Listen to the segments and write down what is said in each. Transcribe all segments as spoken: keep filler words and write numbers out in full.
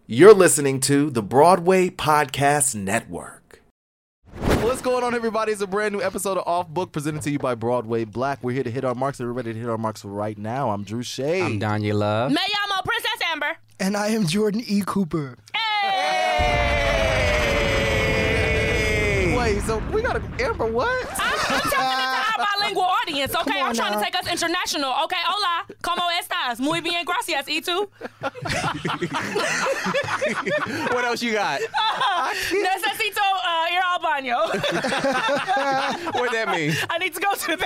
You're listening to the Broadway Podcast Network. What's going on, everybody? It's a brand new episode of Off Book presented to you by Broadway Black. We're here to hit our marks, and we're ready to hit our marks right now. I'm Drew Shea. I'm Danya Love. Me llamo Princess Amber. And I am Jordan E. Cooper. Hey! Wait, so we got a Amber what? I'm, I'm tapping into our bilingual audience, okay? I'm trying now. to take us international, okay? Hola, ¿cómo estás? Muy bien, gracias, ¿y tú? What else you got? Necesito uh, ir al baño. What that mean? I need to go to the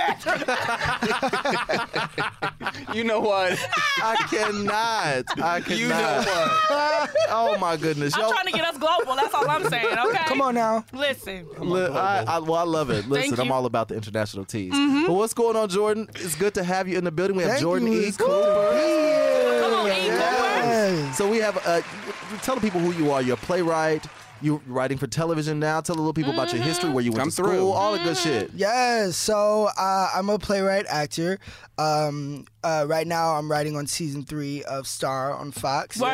bathroom. You know what? I cannot. I cannot. You know what? Oh, my goodness. I'm Yo, trying to get us global. That's all I'm saying, okay? Come on now. Listen. li- I, I, well, I love it. Listen, Thank I'm you. all about the international teas. But what's going on, Jordan? It's good to have you in the building. We have Thank Jordan you. E. It's Cooper. good to be here. Come on, E. Cooper. Yes. So we have, uh, tell the people who you are. You're a playwright. You're writing for television now. Tell the little people about your history, where you went Come to school, through. all the good shit. Yes, so uh, I'm a playwright actor. Um, uh, right now, I'm writing on season three of Star on Fox. Word.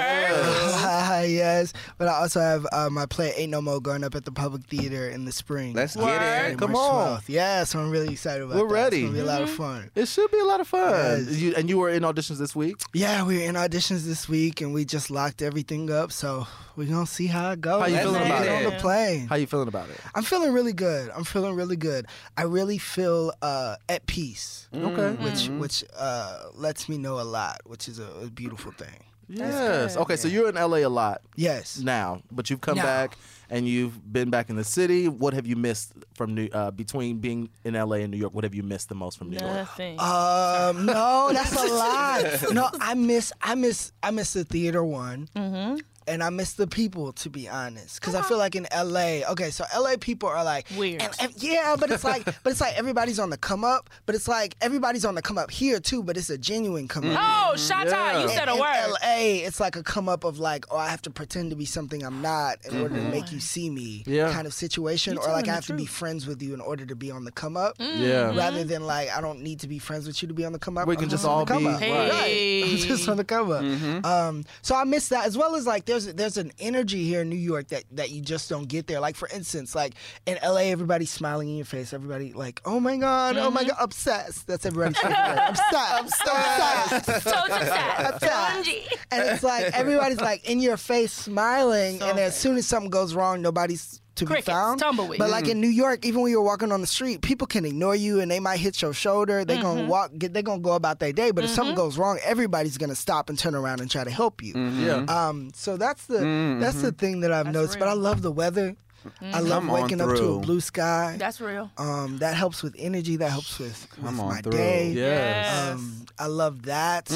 Yes, but I also have uh, my play Ain't No More going up at the Public Theater in the spring. Let's get Word. it. Come March on. twelfth. Yeah, so I'm really excited about We're that. ready. It's gonna be a lot of fun. It should be a lot of fun. Yes. You, and you were in auditions this week? Yeah, we were in auditions this week, and we just locked everything up. So we're gonna see how it goes. How you Let's feeling get about on it? the plane. How you feeling about it? I'm feeling really good. I'm feeling really good. I really feel uh, at peace, Okay. which which uh, lets me know a lot, which is a, a beautiful thing. Yes. Okay, so you're in L A a lot Yes. now, but you've come Now. back and you've been back in the city. What have you missed from New uh, between being in L A and New York? What have you missed the most from New York? Nothing. Um, no, that's a lot. No, I miss, I miss, I miss the theater one. Mm-hmm. And I miss the people, to be honest, because I feel like in L A, okay, so L A people are like Weird. and- and- yeah, but it's like, but it's like everybody's on the come up, but it's like everybody's on the come up here too, but it's a genuine come up. Oh, Shata, Yeah. you said a in word. L A, it's like a come up of like, oh, I have to pretend to be something I'm not in order to make you see me, Yeah. kind of situation, You or like telling I the have to be truth. friends with you in order to be on the come up, Yeah. rather than like I don't need to be friends with you to be on the come up. We I'm can just on all the come be- up. Hey. Right. I'm just on the come up. Um, so I miss that, as well as like there's there's an energy here in New York that that you just don't get there. Like for instance, like in L A, everybody's smiling in your face. Everybody like, oh my god, oh my god, obsessed. That's everybody's favorite word. Obsessed, obsessed. So sad. Spongy. And it's like everybody's like in your face smiling, So and as soon as something goes wrong, nobody's to Crickets, be found. tumbleweed. But like in New York, even when you're walking on the street, people can ignore you and they might hit your shoulder. They're Mm-hmm. gonna walk, get, they're gonna go about their day. But if something goes wrong, everybody's gonna stop and turn around and try to help you. Yeah. Um, so that's the that's the thing that I've That's noticed. But I real. love the weather. I love Come on waking up to a through. blue sky. That's real. Um, that helps with energy. That helps with, with Come on my through. day. Yes. Um, I love that.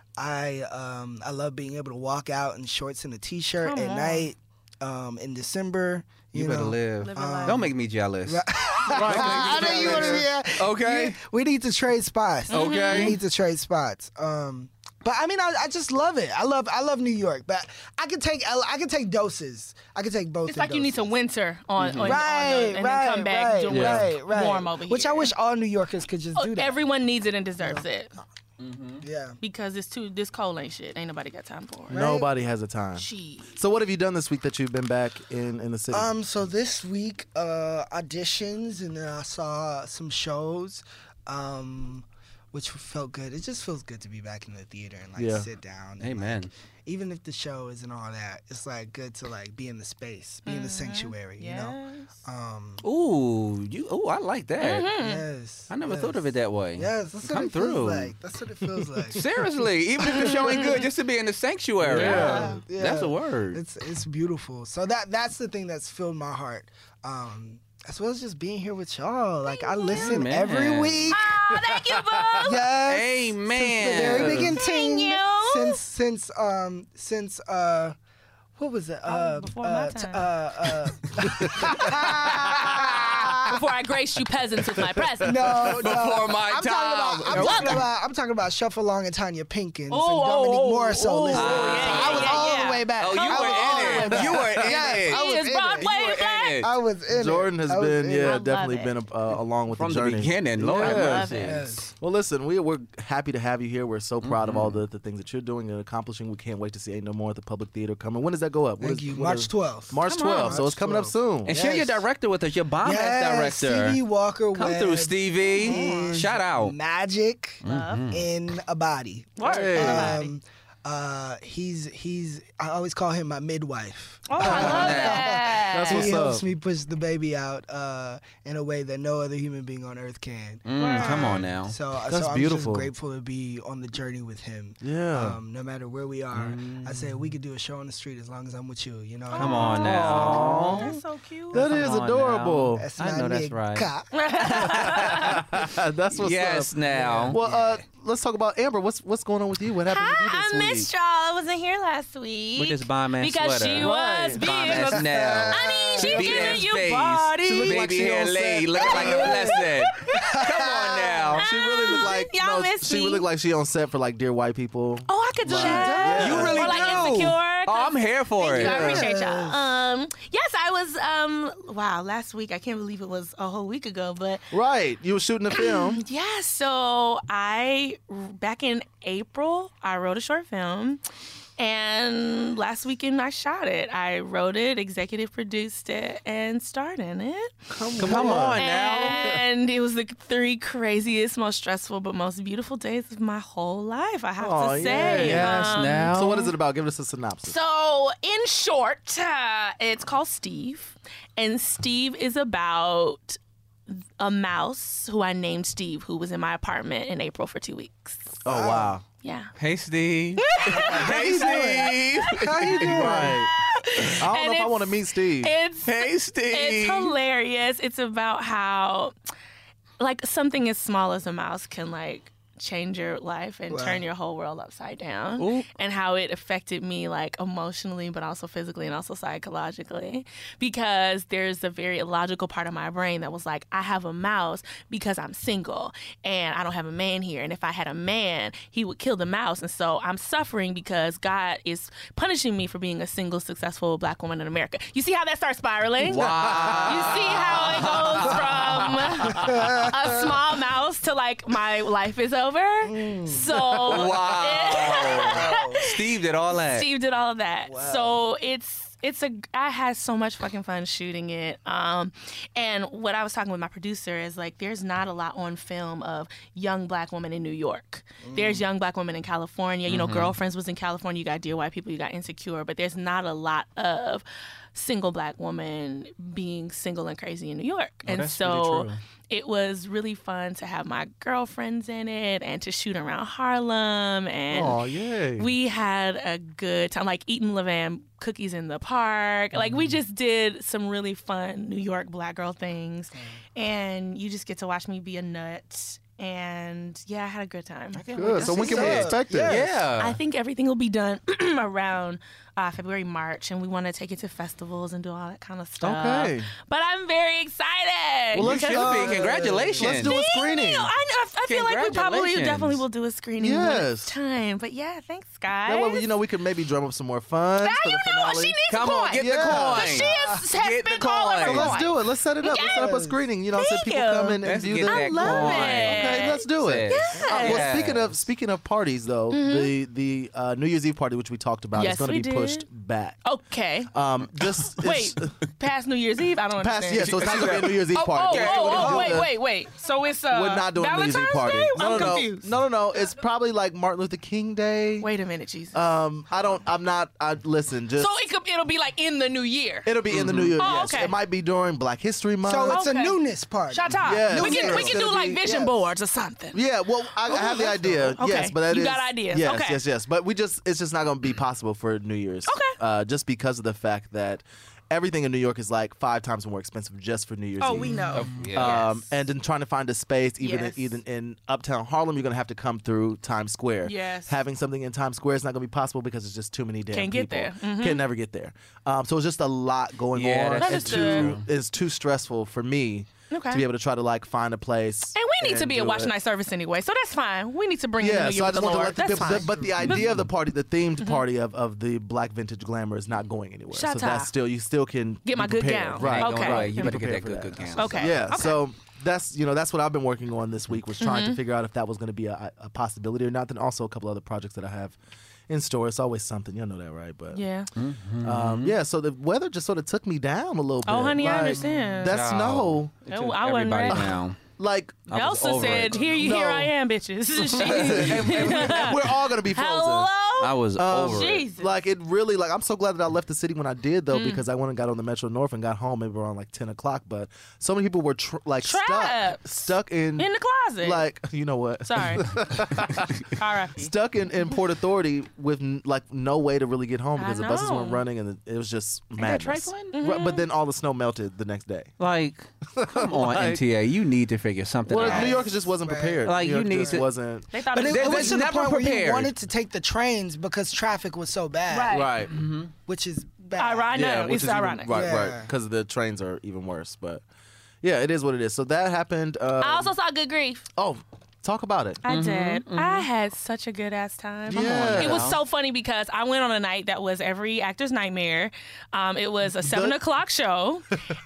I um, I love being able to walk out in shorts and a t-shirt Come at on. night um, in December. You, You better know. live. Live your life. Don't make me jealous. I know you want to be. Yeah. Okay. You- we need to trade spots. Okay. We need to trade spots. Um, but I mean, I, I just love it. I love I love New York. But I can take L- I can take doses. I can take both. It's in like you need to doses. winter on, on, Right, on the, and right, then come back right, doing Yeah. right, right. warm over here. Which I wish all New Yorkers could just Oh, do that. everyone needs it and deserves it yeah. because it's too this cold ain't shit. Ain't nobody got time for it. Nobody has a time. Shit. So what have you done this week that you've been back in, in the city? Um. So this week, uh, auditions, and then I saw some shows, um, which felt good. It just feels good to be back in the theater and like Yeah. sit down. And, Amen. like, even if the show isn't all that, it's like good to like be in the space, be in the sanctuary. You know. Yes. Um. Ooh, you. Oh, I like that. Yes. I never yes. thought of it that way. Yes, that's what Come it through. feels like. That's what it feels like. Seriously, even if the show ain't good, just to be in the sanctuary. Yeah. Yeah. That's a word. It's it's beautiful. So that that's the thing that's filled my heart. Um, as well as just being here with y'all. Like I listen man. every week. Oh, thank you, boo. Yes. Amen. Since the very beginning. Thank you. Since since um since uh what was it? Uh, before uh, my t- time. uh, uh, Before I graced you peasants with my presence. no, no. Before my I'm time. Talking about, I'm, You're talking welcome. about, I'm talking about Shuffle Along and Tanya Pinkins Oh, and Dominique oh, Morisseau. oh, listening. oh, So yeah, I was yeah, all yeah. the way back. Oh, you I was were all the way in it. back. You were in Yes, it. I He was is in Broadway it. You were in black, it. it. I was in Jordan it. has I was been, in yeah, it. love definitely it. been uh, along with From the the journey. beginning. Lord have Yeah. mercy. Yes. Well, listen, we, we're happy to have you here. We're so proud of Mm-hmm. all the, the things that you're doing and accomplishing. We can't wait to see Ain't No More at the Public Theater coming. When does that go up? What Thank is- you. what March is- twelfth. March Come on. twelfth, so it's March coming up soon. And share your Yes. director with us, your bomb Yes, ass director. Stevie Walker Come Webb through, Stevie. is Shout out. Magic Love. in a body. Word. Hey. Um, uh, he's he's. I always call him my midwife. Oh, I love that. That's He what's helps up. me push the baby out uh, in a way that no other human being on earth can. Mm, come on now. So, That's so I'm beautiful. just grateful to be on the journey with him. Yeah. Um, no matter where we are, I said we could do a show on the street as long as I'm with you. You know. Come on now. That's so cute. That Come is on adorable. now. That's I my know that's nigga. right. That's what's Yes, up. now. Well, uh, let's talk about Amber. What's what's going on with you? What happened Hi, with you I this week? missed y'all. I wasn't here last week. With this bomb ass because sweater. she was Right. being Bomb a ass now. I mean, she's Big giving ass you face. body. She looked Baby like she hair on laid, set. looking like a blessed. Come on now. She really looked like Y'all no, miss she me. really looked like she on set for like Dear White People. Oh, I could do that. You really or like do. Insecure. Oh, I'm here for Thank it. you. I appreciate Yes. y'all. Um, yes, I was. Um, wow, last week I can't believe it was a whole week ago, but Right. You were shooting a film. yeah. So I back in April I wrote a short film. And last weekend I shot it. I wrote it, executive produced it, and starred in it. Come on now. And it was the three craziest, most stressful, but most beautiful days of my whole life, I have Aw, to say. Yes, Um, now. So what is it about? Give us a synopsis. So, in short, uh, it's called Steve. And Steve is about a mouse who I named Steve, who was in my apartment in April for two weeks. Oh wow. Yeah. Hey, Steve. Hey, Steve. How you doing? Right. I don't And know if I it's- want to meet Steve. It's Hey, Steve. It's hilarious. It's about how, like, something as small as a mouse can, like, change your life and Wow. turn your whole world upside down. Ooh. And how it affected me, like, emotionally, but also physically and also psychologically. Because there's a very illogical part of my brain that was like, I have a mouse because I'm single and I don't have a man here. And if I had a man, he would kill the mouse. And so I'm suffering because God is punishing me for being a single, successful black woman in America. You see how that starts spiraling? Wow. You see how it goes from a small mouse to like my life is over? So Wow. Steve did all that. Steve did all of that. So it's it's a I had so much fucking fun shooting it. Um, and what I was talking with my producer is like there's not a lot on film of young black women in New York. There's young black women in California. You know, Girlfriends was in California. You got Dear White People. You got Insecure. But there's not a lot of single black woman being single and crazy in New York. and that's so really true. it was really fun to have my girlfriends in it and to shoot around Harlem. And Oh yay. we had a good time, like eating Levan cookies in the park. Like we just did some really fun New York black girl things. And you just get to watch me be a nut. And yeah, I had a good time. Good. So when can we what's up. expect it? Yeah. Yeah. I think everything will be done around uh, February, March, and we want to take it to festivals and do all that kind of stuff. Okay. But I'm very excited. Well, let's Should because- be. Congratulations. Let's do a screening. I, know, I feel like we probably Congratulations. definitely will do a screening when Yes. it's time. But yeah, thanks, guys. That way, you know, we could maybe drum up some more fun. Ah, for you the know, finale. she needs Come a on, coin. get Yeah. the coin. But she is, has Get the spent all of her coin. So let's coins. do it. Let's set it up. Let's set up a Yes. screening. You know, so Thank people you. come in and Let's view get the. that I love coin. it. Okay, let's do it. Sis. Uh, well, Yeah. speaking of speaking of parties, though, the the uh, New Year's Eve party, which we talked about, Yes, is going to we be did. pushed back. Okay. Um, just Wait, it's- past New Year's Eve? I don't past understand. yeah, so it's not going to be a New Year's Eve Oh, party. oh, We're oh, gonna oh, do wait, the- wait, wait. So it's uh, We're not doing a New Valentine's Year's Eve party. Day? No, I'm no, no, confused. no, no, no. It's probably like Martin Luther King Day. Wait a minute, Jesus. Um, I don't. I'm not. I listen. Just so it could, it'll be like in the new year. it'll be in the New Year. Oh, yes, okay. it might be during Black History Month. So it's Okay. a newness party. Shut up. Yes, we can, yes. we can do It'll like be- vision yes. boards or something. Yeah, well, I, I have the idea. Okay, Yes, but that you is- got ideas. Yes, Okay. yes, yes. But we just it's just not going to be possible for New Year's. Okay. Uh, just because of the fact that everything in New York is like five times more expensive just for New Year's Oh, Eve. we know. Yeah. Um, Yes. and then trying to find a space, even Yes. in, even in Uptown Harlem, you're gonna have to come through Times Square. Yes. Having something in Times Square is not gonna be possible because it's just too many damn Can't get people. there. Mhm. Can never get there. Um, so it's just a lot going Yeah, on. that's and true. too, it's too stressful for me Okay. to be able to try to like find a place. And we need to and be a do watch it. night service anyway, so that's fine. We need to bring Yeah, in the so year I with the just want to Lord. let the That's people. fine. But the idea of the party, the themed party of, of the Black Vintage Glamour is not going anywhere. Shut so that's up. still you still can Get my be good prepared. gown. Right. Okay. Right, you Be better get prepared that for good, good that. gown. Okay. Yeah. Okay. So that's you know that's what I've been working on this week was trying Mm-hmm. to figure out if that was going to be a, a possibility or not. Then also a couple other projects that I have in store. It's always something. You know that, right? But Yeah. um, yeah. So the weather just sort of took me down a little bit. Oh, honey, I Like, understand. That No. snow, It Oh, took I wasn't everybody ready. down. like. I was Elsa over said, it. "Here, you, No. here I am, bitches." She- and, and we're, and we're all gonna be frozen. Hello. I was Um, over it. Jesus. Like it really, like I'm so glad that I left the city when I did Mm. though, because I went and got on the Metro North and got home maybe around like ten o'clock. But so many people were tr- like Trapped. stuck, stuck in, in the closet. like you know what? Sorry. R I P Stuck in, in Port Authority with n- like no way to really get home I because the buses weren't know. running and it was just that madness. trifling? Right, but then all the snow melted the next day. Like, come on, Like- N T A, you need to figure something Well, out. New York just wasn't Right. prepared. Like, New you York need just to- wasn't. They thought But it it, was They- it they was to the never point where you prepared. wanted to take the trains because traffic was so bad, Right. Right. which is bad. ironic. Yeah, No, which it's is even- ironic. right, Yeah. right, because the trains are even worse. But yeah, it is what it is. So that happened. Um, I also saw Good Grief. oh, talk about it. I did. I had such a good ass time. Yeah. It was so funny because I went on a night that was every actor's nightmare. Um, it was a seven Good- o'clock show,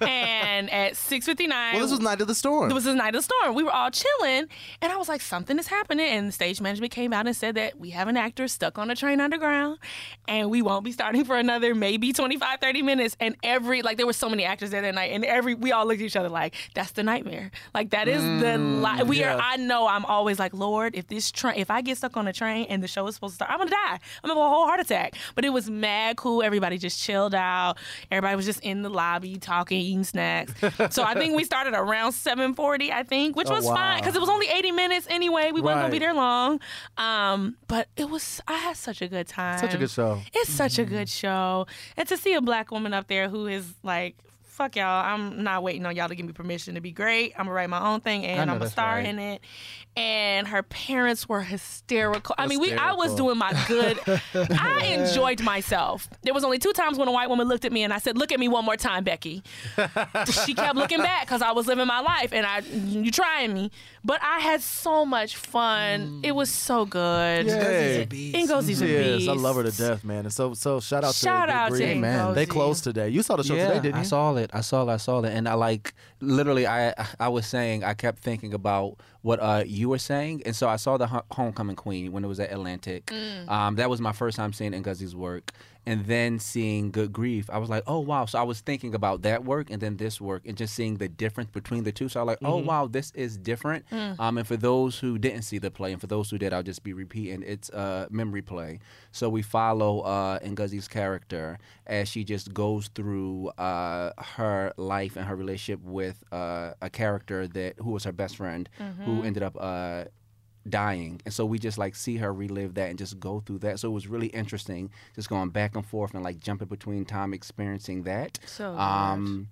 and at six fifty nine. Well, this was Night of the Storm. It was the night of the storm. We were all chilling, and I was like, something is happening. And the stage management came out and said that we have an actor stuck on a train underground, and we won't be starting for another maybe twenty-five, thirty minutes. And every, like, there were so many actors there that night, and every, we all looked at each other like, that's the nightmare. Like, that is the, li- we yeah. are, I know I'm always like, Lord, if this train, if I get stuck on a train and the show is supposed to start, I'm gonna die. I'm gonna have a whole heart attack. But it was mad cool. Everybody just chilled out. Everybody was just in the lobby talking, eating snacks. So I think we started around seven forty, I think, which Oh, was wow. fine because it was only eighty minutes anyway. We weren't gonna be Right. there long. Um, but it was, I had such a good time. Such a good show. It's such Mm-hmm. a good show. And to see a black woman up there who is like, fuck y'all, I'm not waiting on y'all to give me permission to be great. I'm gonna write my own thing and I know I'm a that's star right. in it. And her parents were hysterical. I mean, we I was Hysterical. doing my good. I enjoyed myself. There was only two times when a white woman looked at me and I said, "Look at me one more time, Becky." She kept looking back because I was living my life and I you trying me. But I had so much fun. It was so good. Yeah. Ngozie's a Hey. beast. Ngozie's a Yes, beast. I love her to death, man. And so, so shout out to Shout Good out Grief. to Amen. Ngozi. They closed today. You saw the show yeah, today, didn't you? I saw it. I saw it. I saw it. And I like literally, I I was saying, I kept thinking about what uh, you were saying, and so I saw the Ho- Homecoming Queen when it was at Atlantic. Mm. Um, that was my first time seeing Ngozie's work, and then seeing Good Grief. I was like, oh wow! So I was thinking about that work and then this work, and just seeing the difference between the two. So I was like, oh wow, this is different. Mm. Um, and for those who didn't see the play, and for those who did, I'll just be repeating. It's a memory play. So we follow uh, Ngozie's character as she just goes through uh, her life and her relationship with uh, a character that who was her best friend, who ended up uh, dying. And so we just like see her relive that and just go through that. So it was really interesting, just going back and forth and like jumping between time, experiencing that. So Um,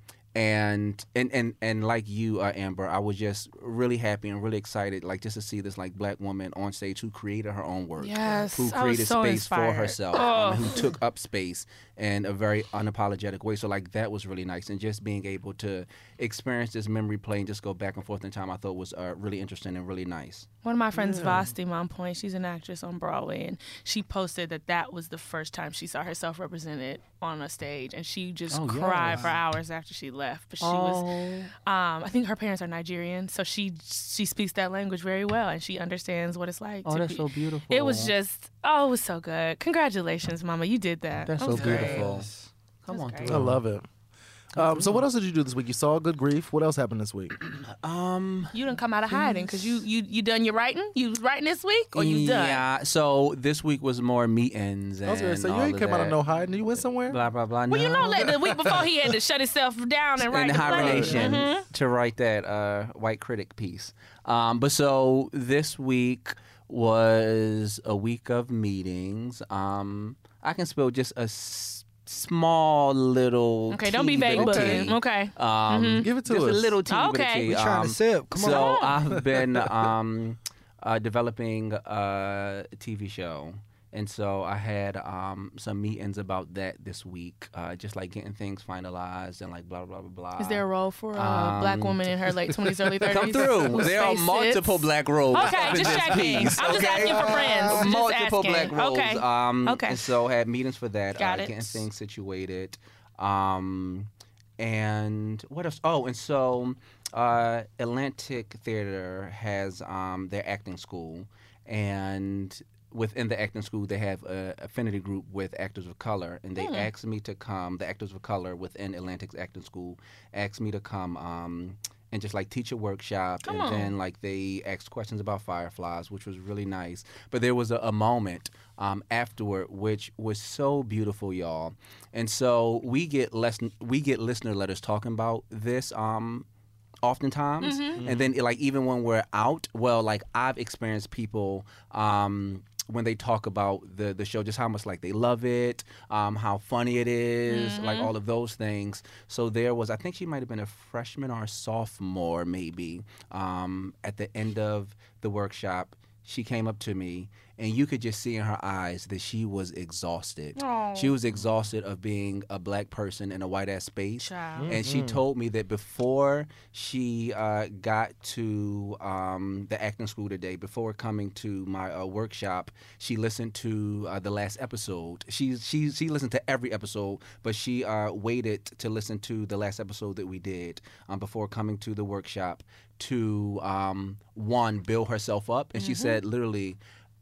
and and and and like you, uh, Amber, I was just really happy and really excited, like just to see this like black woman on stage who created her own work, Yes, who I was created so space for inspired. herself, Oh. um, who took up space in a very unapologetic way. So like that was really nice, and just being able to experience this memory play and just go back and forth in time, I thought was uh, really interesting and really nice. One of my friends, Vasti Monpoint, she's an actress on Broadway, and she posted that that was the first time she saw herself represented on a stage, and she just Oh, cried yes. for hours after she left. But she was, um, I think her parents are Nigerian, so she she speaks that language very well, and she understands what it's like. Oh, to that's be, so beautiful. It was just, oh, it was so good. Congratulations, Mama, you did that. That's That so was great. beautiful. Come That's on, great. through. I love it. Um, so what else did you do this week? You saw Good Grief. What else happened this week? Um. You didn't come out of hiding because you you you done your writing. You was writing this week, or you done? Yeah. So this week was more meetings. And I was gonna say you all ain't of came out of that. no hiding. You went somewhere. Blah blah blah. Well, you no. know, like the week before he had to shut himself down and write in the play. hibernation Mhm. to write that uh, white critic piece. Um, but so this week was a week of meetings. Um, I can spill just a s- small little. Okay, don't be tea vague, bit of but tea. okay. Um, Give it to just us. a little teeny bit of Okay. tea. We trying Um, to sip. Come so on. I've been um, uh, developing a T V show, And so I had um, some meetings about that this week, uh, just like getting things finalized and like blah, blah, blah, blah. Is there a role for a Um, black woman in her late twenties, early thirties? Come through. whose There are face multiple sits? black roles. Okay, up in just this checking. piece, I'm just okay? asking for friends. Just Multiple asking. black roles. Okay. Um, Okay. And so had meetings for that. Got uh, it. Getting things situated. Um, and what else? Oh, and so uh, Atlantic Theater has um, their acting school, and within the acting school, they have a affinity group with actors of color, and they Hmm. asked me to come. The actors of color within Atlantic's acting school asked me to come um, and just like teach a workshop, Come and on. then like they asked questions about Fireflies, which was really nice. But there was a, a moment um, afterward which was so beautiful, y'all. And so we get less we get listener letters talking about this. Um, oftentimes Mm-hmm. and then like even when we're out, well, like I've experienced people um when they talk about the the show, just how much like they love it, um how funny it is, like Mm-hmm. all of those things. So there was, I think she might have been a freshman or a sophomore maybe, um at the end of the workshop, she came up to me and you could just see in her eyes that she was exhausted. Aw. She was exhausted of being a black person in a white ass space. Child. And she told me that before she uh, got to um, the acting school today, before coming to my uh, workshop, she listened to uh, the last episode. She, she, she listened to every episode, but she uh, waited to listen to the last episode that we did um, before coming to the workshop to, um, one, build herself up. And she said, literally,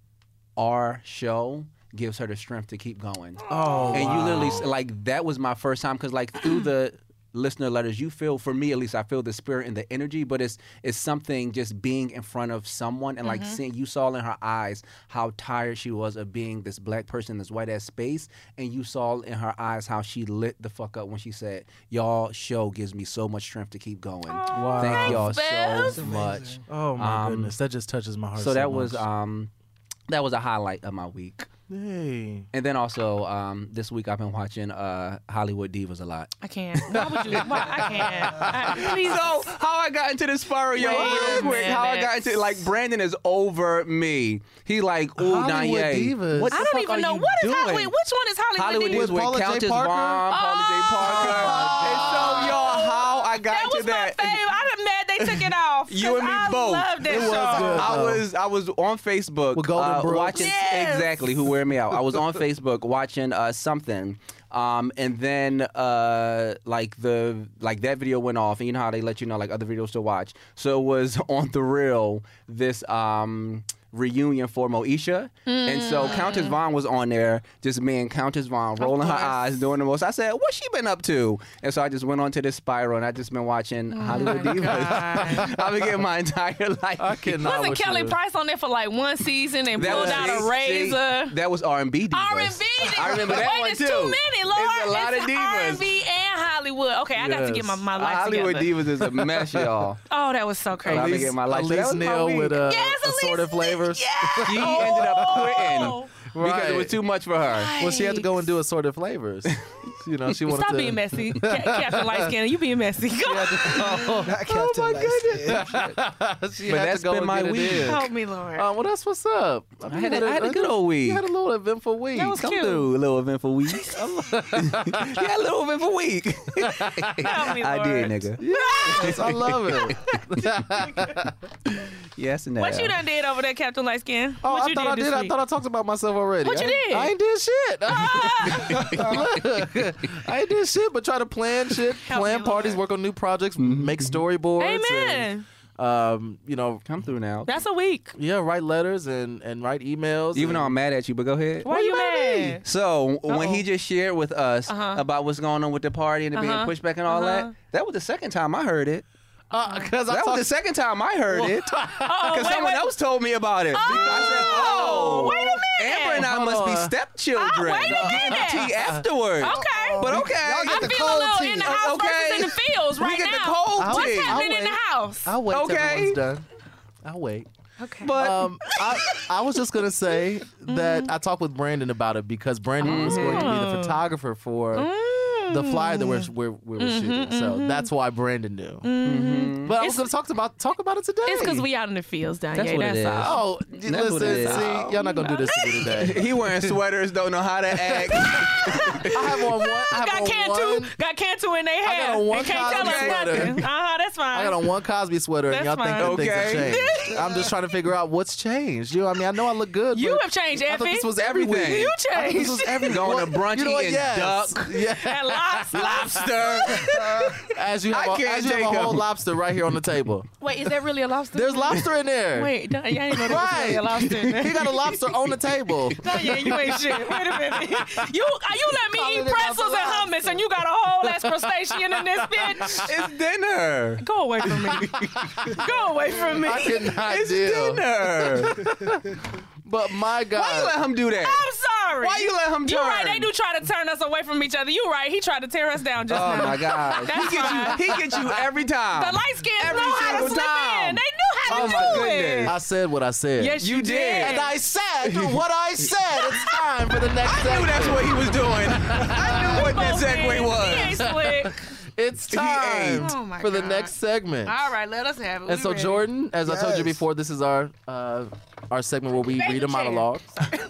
our show gives her the strength to keep going. Oh, And wow. you literally, like, that was my first time, because, like, through the listener letters, you feel, for me at least, I feel the spirit and the energy, but it's it's something just being in front of someone and, like, seeing, you saw in her eyes how tired she was of being this black person in this white-ass space, and you saw in her eyes how she lit the fuck up when she said, y'all show gives me so much strength to keep going. Wow. Thank y'all Thanks, so Bev. much. Oh my Um, goodness, that just touches my heart. So So, that was much. um that was a highlight of my week. Hey. And then also, um, this week I've been watching uh, Hollywood Divas a lot. I can't. Why would you? Why, I can't. I, please. So how I got into this spiral, yo, Wait real a quick. How I minute. got into like Brandon is over me. He like, ooh, Hollywood Kanye. Divas. What the I fuck don't even are know you what is doing? Hollywood. Which one is Hollywood? Hollywood Divas? Divas with Paula J. Countess Parker? Vaughn, Paula J. Parker. Oh. And so, y'all, how I got That into was that. my favorite. I'm mad they took it off. You and me 'cause I both. Love that It was show. good. I though. was I was on Facebook With Golden uh, Brooks. watching Yes. exactly who wear me out. I was on Facebook watching uh, something, um, and then uh, like the like that video went off, and you know how they let you know like other videos to watch. So it was on the real this um, reunion for Moesha, and so Countess Vaughn was on there, just me and Countess Vaughn rolling her course. eyes, doing the most. I said, "What's she been up to?" And so I just went on to this spiral, and I just been watching Hollywood Divas. God. I've been getting my entire life. I cannot. Wasn't with Kelly you. Price on there for like one season and That pulled was- out see, a razor? see, that was R and B divas. R and B. I remember that Wait, one it's too. too many, Lord. It's a lot of divas. R and B and Hollywood. Okay, I got to Yes. get my, my life Hollywood together. Divas is a mess, y'all. Oh, that was so crazy. I've been Elise, getting my life. So that Elise was my Neal week. with uh, Yes, Elise assorted Neal. flavors. Yes. She ended up quitting Oh. because it was too much for her. Well, she had to go and do assorted flavors. You know, she wanted Stop to. being messy. Ca- Captain Light Skin, you being messy. Go. Oh, Not Captain my Light Skin. she But had that's to go been and my get it week. in. Help me, Lord. Uh, well, that's what's up. I had a- I had a good old week. You had a little eventful week. That was Come cute. through, a little eventful week. yeah, a little eventful week. Help me, I Lord. did, nigga. Yes, I love it. Yes, and What you done did over there, Captain Light Skin? Oh, what I you thought I did did. this I week? thought I talked about myself already. What you I, did? I ain't did shit. I ain't did shit, but try to plan shit, Help plan me, parties, Lord. work on new projects, make storyboards. Amen. And, um, you know, Come through now. That's a week. yeah, write letters and and write emails. Even and, though I'm mad at you, but go ahead. Why you mad? So when Uh-oh. he just shared with us Uh-huh. about what's going on with the party and it being Uh-huh. pushed back and all Uh-huh. that, that was the second time I heard it. because I That was talked the second time I heard it. Oh, Because wait, someone wait. else told me about it. I said, Oh, oh, wait a minute. Amber and I Hold must be on. stepchildren. Oh, wait a Getting minute. tea afterwards. Okay. But okay. Y'all get I the feel a cold little tea. in the house Okay. versus in the fields We right get the now. cold I'll What's tea. wait. happening I'll in the wait. house? I'll wait till Okay. everyone's done. I'll wait. Okay. But Um, I, I was just gonna say that I talked with Brandon about it because Brandon was going to be the Oh. photographer for the flyer that we're we're, we're Mm-hmm, shooting. So mm-hmm. that's why Brandon knew. Mm-hmm. But I was It's- going to talk about talk about it today. It's because we out in the fields, Danye. That's That's, what it is. all. Oh, That's listen, what it is. see, y'all not gonna do this to me today. He wearing sweaters, don't know how to act. I have on one. I have Got on Cantu, one. got Cantu in their got hair. on one and can't tell us Cosby sweater. nothing. Uh huh. That's fine. I got on one Cosby sweater, and That's y'all think fine. that things have Okay. changed. I'm just trying to figure out what's changed. You know, what I mean, I know I look good. You but have changed, I thought Effie. this was Everything. everything. You I thought this changed. was everything. Going to brunch, you know what? eating Yes. duck. Yeah. And lobster. Lobster. As you have, I a, can't as you have take a whole him. lobster right here on the table. Wait, is that really a lobster? There's lobster in there. Wait, Don- yeah, I didn't know there was really a Right. lobster in there. He got a lobster on the table. Yeah, you ain't shit. Wait a minute. You uh, you let me Calling eat it pretzels and lobster. hummus, and you got a whole ass crustacean in this bitch. It's dinner. Go away from me. Go away from me. I cannot It's deal. dinner. But my God. Why you let him do that? I'm sorry. Why you let him You right. turn? They do try to turn us away from each other. You right. He tried to tear us down just Oh now. my God. That's he gets fine. you. He gets you every time. The light skins Every know how to single slip time. in. They knew how to Oh do my it. goodness. I said what I said. Yes, you, You did. And I said what I said. It's time for the next I segment. knew that's what he was doing. I knew what that Both segue ends. was. He ain't slick. It's time ain't. Oh my for the God. next segment. All right, let us have it. And We so, ready. Jordan, as I told you Yes. before, this is our uh, our segment where we Baby read a chair. monologue.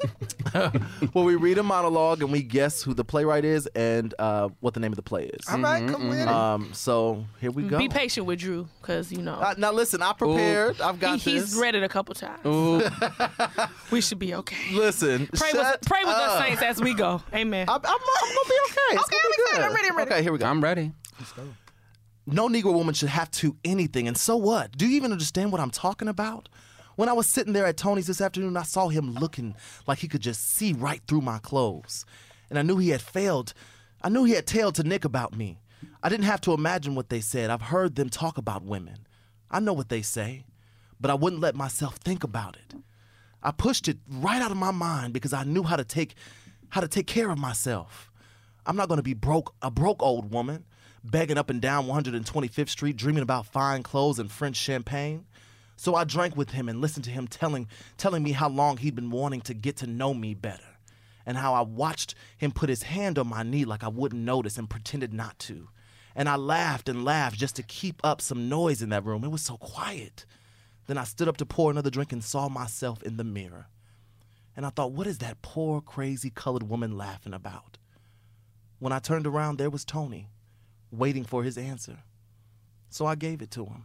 Where we read a monologue and we guess who the playwright is and uh, what the name of the play is. All right, come with it. Um, so here we go. Be patient with Drew, because, you know, Uh, now listen, I prepared. I've got he, this. he's read it a couple times. Ooh. We should be okay. Listen, Pray shut with, pray with us, up. saints, as we go. Amen. I'm, I'm, I'm gonna be okay. It's Okay, gonna I'm be excited. good. I'm ready, I'm ready. Okay, here we go. I'm ready. No Negro woman should have to anything, and so what? Do you even understand what I'm talking about? When I was sitting there at Tony's this afternoon, I saw him looking like he could just see right through my clothes. And I knew he had failed. I knew he had tailed to Nick about me. I didn't have to imagine what they said. I've heard them talk about women. I know what they say, but I wouldn't let myself think about it. I pushed it right out of my mind because I knew how to take how to take care of myself. I'm not going to be broke, a broke old woman, begging up and down one hundred twenty-fifth Street, dreaming about fine clothes and French champagne. So I drank with him and listened to him telling, telling me how long he'd been wanting to get to know me better, and how I watched him put his hand on my knee like I wouldn't notice and pretended not to. And I laughed and laughed just to keep up some noise in that room. It was so quiet. Then I stood up to pour another drink and saw myself in the mirror. And I thought, what is that poor, crazy colored woman laughing about? When I turned around, there was Tony, waiting for his answer. So I gave it to him.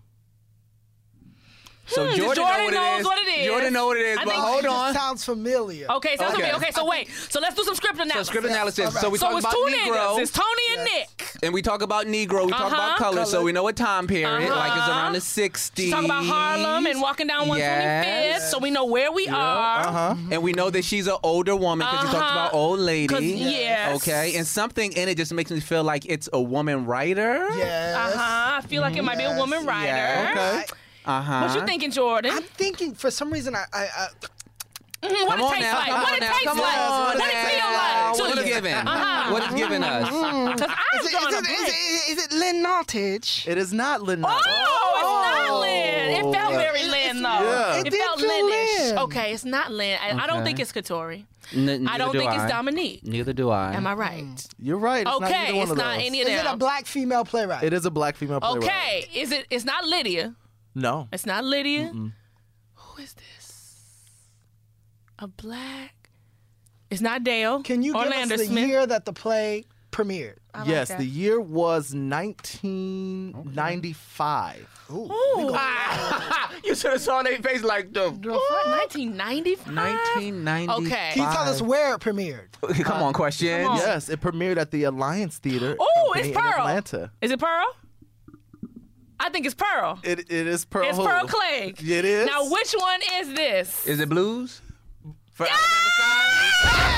So Hmm, Jordan, Jordan know what knows it is. what it is. Jordan know what it is. I But think- hold It just on. sounds familiar. Okay, so that's Okay. okay. Okay, so wait. So let's do some script So analysis. script analysis. all right. So we So talk it's about two Negro. niggas. It's Tony and Yes. Nick. And we talk about Negro. We talk Uh-huh. about color. So Color. we know what time period. Uh-huh. Like it's around the sixties. She's talking about Harlem and walking down one twenty-fifth, Yes. so we know where we are. Uh-huh. And we know that she's an older woman because she talks Uh-huh. about old lady. 'Cause- yes. Okay. And something in it just makes me feel like it's a woman writer. Yes. Uh huh. I feel like it might be a woman Yes. writer. Yeah. Okay. Uh huh. What you thinking, Jordan? I'm thinking for some reason I, I, I Mhm, what Come it on tastes now, like? come What on it now, tastes come like? on What it now. feel like? What To it's you? giving? Uh-huh. What it's giving us? Because I'm is it, drawing is, a it, is, blank. it, is it Lynn Nottage? It is not Lynn. Oh, it's not Lynn. It felt Oh. very It- Lynn, it- though. yeah. It, It did felt feel Lynnish. Lynn. Okay, it's not Lynn. I, I don't Okay. think it's Katori. N- I neither don't do think I. it's Dominique. Neither do I. Am I right? You're right. It's not Okay, either one it's of not those. any of Is it a them. black female playwright? It is a black female playwright. Okay, is it? It's not Lydia. No. It's not Lydia. Who is this? A black. It's not Dale. Can you Orlando give us the Smith. year that the play premiered? I like Yes, that. the year was nineteen ninety-five. Ooh. Ooh. You should have saw their face like the nineteen ninety-five. nineteen ninety. Okay. Can you tell us where it premiered? Come on, question. Come on. Yes, it premiered at the Alliance Theater Oh, Company it's in Pearl. Atlanta. Is it Pearl? I think it's Pearl. It, it is Pearl. It's who? Pearl Clegg. It is. Now, which one is this? Is it blues? For Alabama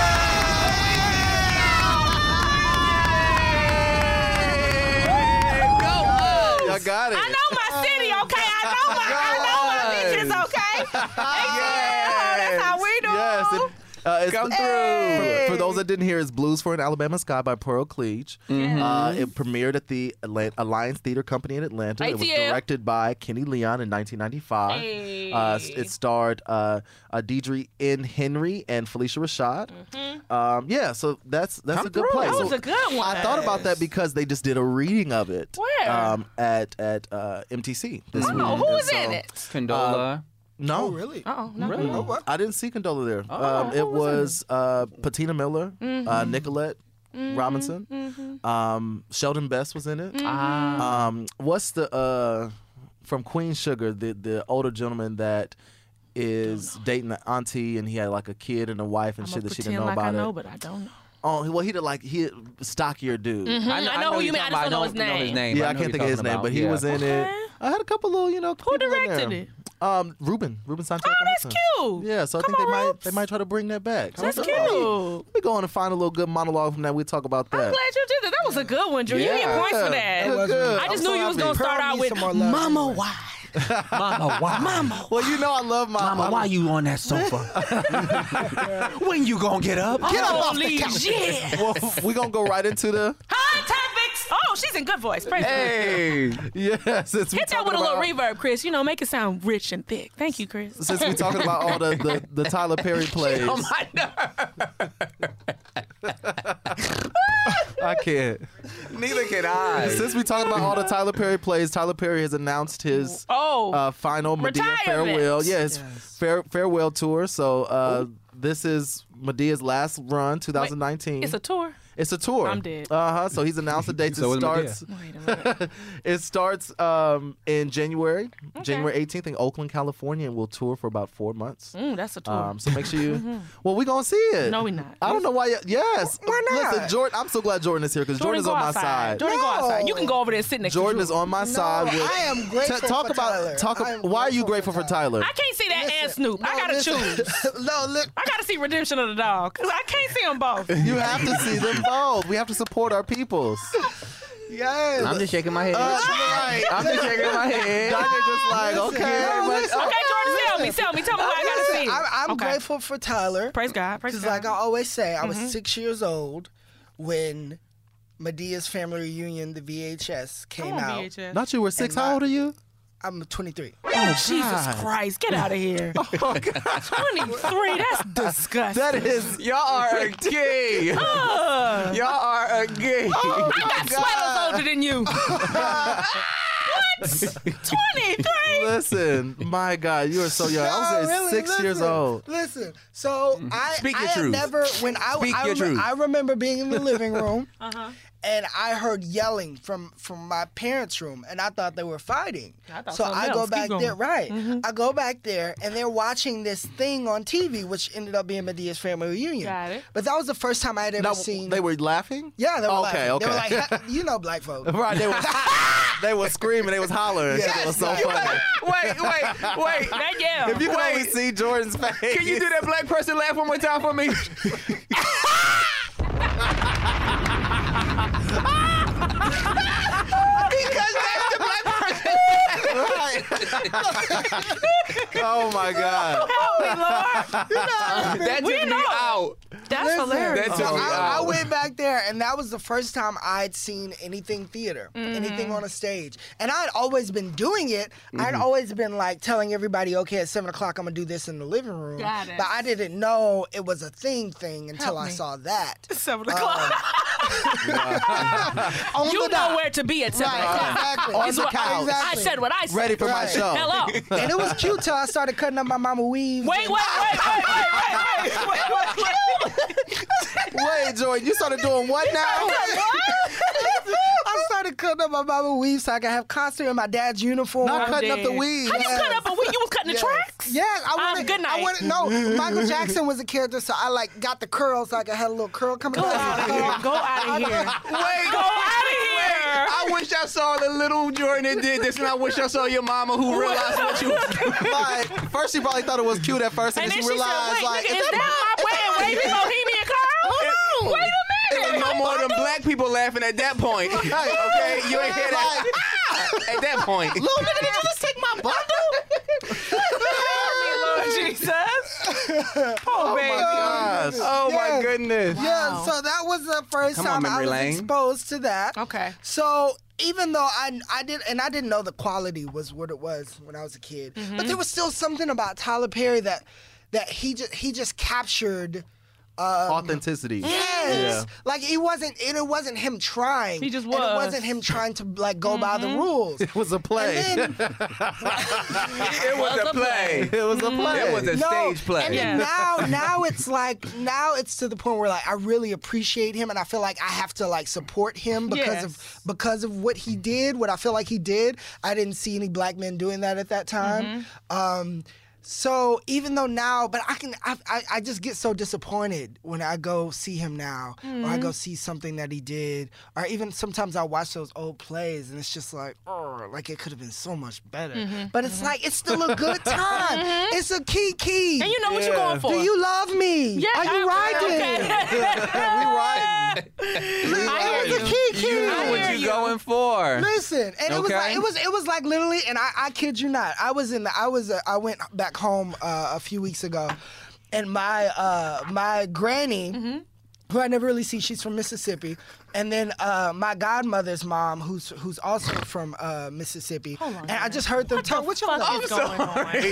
Sky. Y'all got it. I know my city, okay? I know my, I know my bitches, okay? Yes. That's how we do. Yes. It, Uh, it's Come the- through. For, for those that didn't hear, it's Blues for an Alabama Sky by Pearl Cleach. Uh, it premiered at the Atla- Alliance Theater Company in Atlanta. It was A T L. directed by Kenny Leon in nineteen ninety-five. Hey. Uh, it starred uh, uh, Deidre N. Henry and Felicia Rashad. Um, yeah, so that's that's Come a good through. play. That So was a good one. I thought about that because they just did a reading of it. Where? Um, at at uh, M T C this week. Oh, who And was so- in it? Condola. No, Oh, really? Uh-oh, no. Really? Oh, what? I didn't see Condola there. Oh, um, who it was was uh, Patina Miller, uh, Nicolette Robinson, um, Sheldon Best was in it. Ah. Um, what's the uh, from Queen Sugar, the the older gentleman that is dating the auntie, and he had like a kid and a wife and I'm shit gonna that she pretend didn't know like I about know, it. but I don't know. Oh, well, he did like he stockier dude. I know who you you're mean. I talking just don't know about. his know his name. name. Yeah, I, know can't who think of you're his name, talking but he about. was in Okay. it. I had a couple little, you know, Who people in directed there. it? Um, Ruben, Ruben Santiago. Oh, that's Hudson. cute. Yeah, so I Come think they on, might Rubes. they might try to bring that back. That's So, cute. Let me go on and find a little good monologue from that. We'll talk about I'm that. glad you did that. That was a good one, Drew. You get Yeah. points for Good, that. good. I just I'm knew so you was happy. gonna start Pearl out needs with some more love Mama, anyway. why? Mama, why? Mama, Well, you know I love my Mama, why you on that sofa? When you gonna get up? Get up off the couch. Yeah. Well, we gonna go right into the Hot topics. Oh, she's in good voice. Praise God. Hey. yes. Since we Hit that talking with a little about- reverb, Chris. You know, make it sound rich and thick. Thank you, Chris. Since we talking about all the, the, the Tyler Perry plays, Oh my nerve. I can't. Neither can I. Since we talking about all the Tyler Perry plays, Tyler Perry has announced his Oh. uh, final Medea Retirement. farewell. Yes, Yes. Fare, farewell tour. So uh, this is Medea's last run, twenty nineteen. It's a tour. It's a tour. I'm dead. Uh huh. So he's announced the dates. So it is starts. Wait a minute. It starts um, in January, January eighteenth in Oakland, California, and we'll tour for about four months. Mm, that's a tour. Um, so make sure you. Well, we gonna see it. No, we not. I don't know why. You, yes. Why not? Listen, Jordan. I'm so glad Jordan is here because Jordan's go on my outside. side. Jordan, go No. outside. You can go over there and sit next Jordan to is Drew. on my No, side. With, I am grateful T- talk for about Tyler. talk. I am Why are you grateful grateful for for Tyler? I can't see that Listen, and Snoop. I no, gotta listen. choose. No, look. I gotta see Redemption of the Dog because I can't see them both. You have to see them both. We have to support our peoples. Yes. I'm just shaking my head. right. I'm just shaking my head. Danya just like Listen, okay. no, but- listen. Okay, Jordan, tell me, tell me, tell me what I gotta see. I'm, I'm Okay. grateful for Tyler. Praise God. Praise Because, God. like I always say, I was Mm-hmm. six years old when Medea's Family Reunion, the V H S, I came want out. V H S. Not you were six. And How my- old are you? I'm twenty-three. Oh, Jesus God. Christ. Get out of here. Oh God. twenty-three. That's disgusting. That is. Y'all are a gay. Ugh. Y'all are a gay. Oh I my got sweaters God. older than you. What? twenty-three? Listen, my God, you are so young. I was No, at really, six listen, years old. Listen, so I, Speak I your had truth. never when I Speak I, your remem- truth. I remember being in the living room Uh-huh. and I heard yelling from from my parents' room and I thought they were fighting. I thought so something I go else. Keep back going. there, right? I go back there and they're watching this thing on T V, which ended up being Medea's Family Reunion. Got it. But that was the first time I had ever Now, seen. they were laughing. yeah, they were Okay, laughing. okay. They were like, "Ha- you know, black folks. Right, they were they were screaming, they was hollering. Yes, It was so yes. funny. Wait, wait, wait. That yell. If you can Wait. only see Jordan's face. Can you do that black person laugh one more time for me? Because that's the black person. Right. Oh my God. Help me, Lord. That We took me know. out. That's Listen, hilarious. That so took me I, I out. went back there, and that was the first time I'd seen anything theater, Mm-hmm. anything on a stage. And I'd always been doing it. Mm-hmm. I'd always been like telling everybody, okay, at seven o'clock, I'm gonna do this in the living room. Got it. But I didn't know it was a thing thing until Help I me. saw that. Seven o'clock. On you the know dot. where to be at seven Right, o'clock. exactly. On It's the what- couch. Exactly. I said what I said. Ready for my Right. show. Hello. And it was cute till I started cutting up my mama weaves. Wait, wait, wait, wait, wait, wait, wait, wait, wait, wait. Wait, Jordan, you started doing what now? I started cutting up my mama weave so I could have costume in my dad's uniform. Not I'm cutting up the dead. weave. How you cut up a week? You was cutting the Yes. tracks? Yes, I Um, wanted. good night. I wanted. No, Michael Jackson was a character, so I like got the curls so I could have a little curl coming Go down. out of here. Go out of here. Wait, Go out of here. I wish I saw the little Jordan that did this, and I wish I saw your mama who realized what you was doing. Like, first she probably thought it was cute at first, and, And then then she she said, realized, wait, like, nigga, is that my wet and wavy bohemian curl? Wait a It was minute. no more than black people laughing at that point. Okay, you ain't hear that at that point. little nigga, did you just take my bundle? Help me, Lord Jesus. Oh, my gosh. Oh Yeah. my goodness. Yeah, Wow. so that was the first Come on, time I memory was lane. exposed to that. Okay. So even though I I did and I didn't know the quality was what it was when I was a kid, Mm-hmm. but there was still something about Tyler Perry that that he just he just captured. Um, Authenticity. Yes, Yeah. like he wasn't. It, it wasn't him trying. He just And it was. wasn't him trying to like go by the rules. It was a play. And then, It was a play. it was a play. It was a no, stage play. and Yeah. then now, now it's like now it's to the point where like I really appreciate him, and I feel like I have to like support him because Yes. of because of what he did, what I feel like he did. I didn't see any black men doing that at that time. Um, So even though now, but I can, I, I, I just get so disappointed when I go see him now, or I go see something that he did, or even sometimes I watch those old plays and it's just like, oh, like it could have been so much better. But it's like it's still a good time. It's a kiki. And you know what you're Yeah. going for. Do you love me? Yeah, Are you I- riding? okay. we riding. I It's hear a you. kiki. You know what hear you're you. going for. Listen, and it was Okay. like it was it was like literally, and I, I kid you not, I was in the I was uh, I went back home uh, a few weeks ago, and my uh, my granny. Mm-hmm. Who I never really see, she's from Mississippi, and then uh, my godmother's mom, who's who's also from uh, Mississippi, Hold on, and I man. just heard them What talk. the What y'all fuck got? is going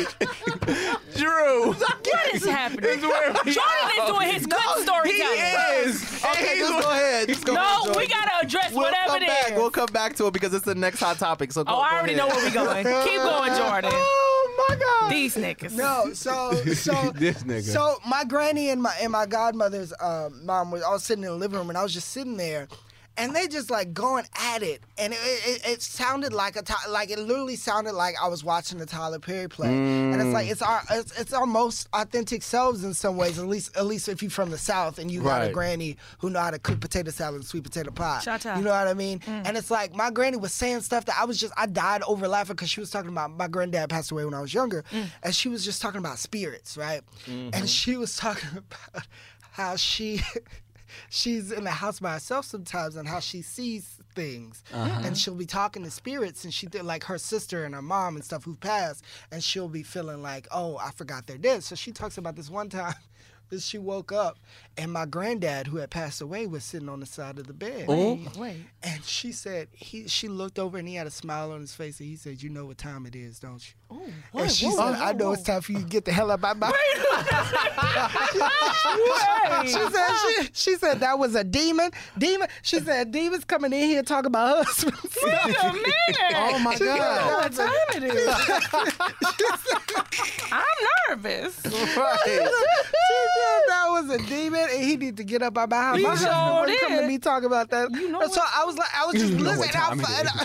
on? Drew. What is happening? Jordan is doing his good He storytelling. is. Okay, just go ahead. Just go No, ahead, Jordan. we gotta address We'll whatever come it back. is. We'll come back to it because it's the next hot topic. So go, Oh, I go already ahead. know where we going. Keep going, Jordan. Oh my God! These niggas. No, so so This nigga. So my granny and my and my godmother's um, mom was all sitting in the living room, and I was just sitting there, and they just like going at it, and it, it, it sounded like a Ty- like it literally sounded like I was watching the Tyler Perry play, and it's like it's our it's, it's our most authentic selves in some ways, at least at least if you're from the South and you got a Right. granny who know how to cook potato salad and sweet potato pie. Shout out. You know what I mean? And it's like my granny was saying stuff that I was just I died over laughing because she was talking about my granddad passed away when I was younger, and she was just talking about spirits, right? And she was talking about how she she's in the house by herself sometimes and how she sees things, and she'll be talking to spirits, and she did like her sister and her mom and stuff who've passed, and she'll be feeling like, oh, I forgot they're dead. So she talks about this one time. that She woke up and my granddad, who had passed away, was sitting on the side of the bed. Wait, wait. And she said, he. She looked over and he had a smile on his face, and he said, "You know what time it is, don't you?" Ooh, And what? she Whoa, said, whoa, "I know whoa. it's time for you to get the hell out of my mouth." Wait. She said, she, she said that was a demon. Demon. She said, demons coming in here talking about husbands. Wait a minute. Oh my She said, God. What time it is? I'm nervous. Right. She said that was a demon, and he need to get up out my house. He My husband sure wouldn't come to did. me talking about that. You know And so what- I was like, I was just know listening. what time it and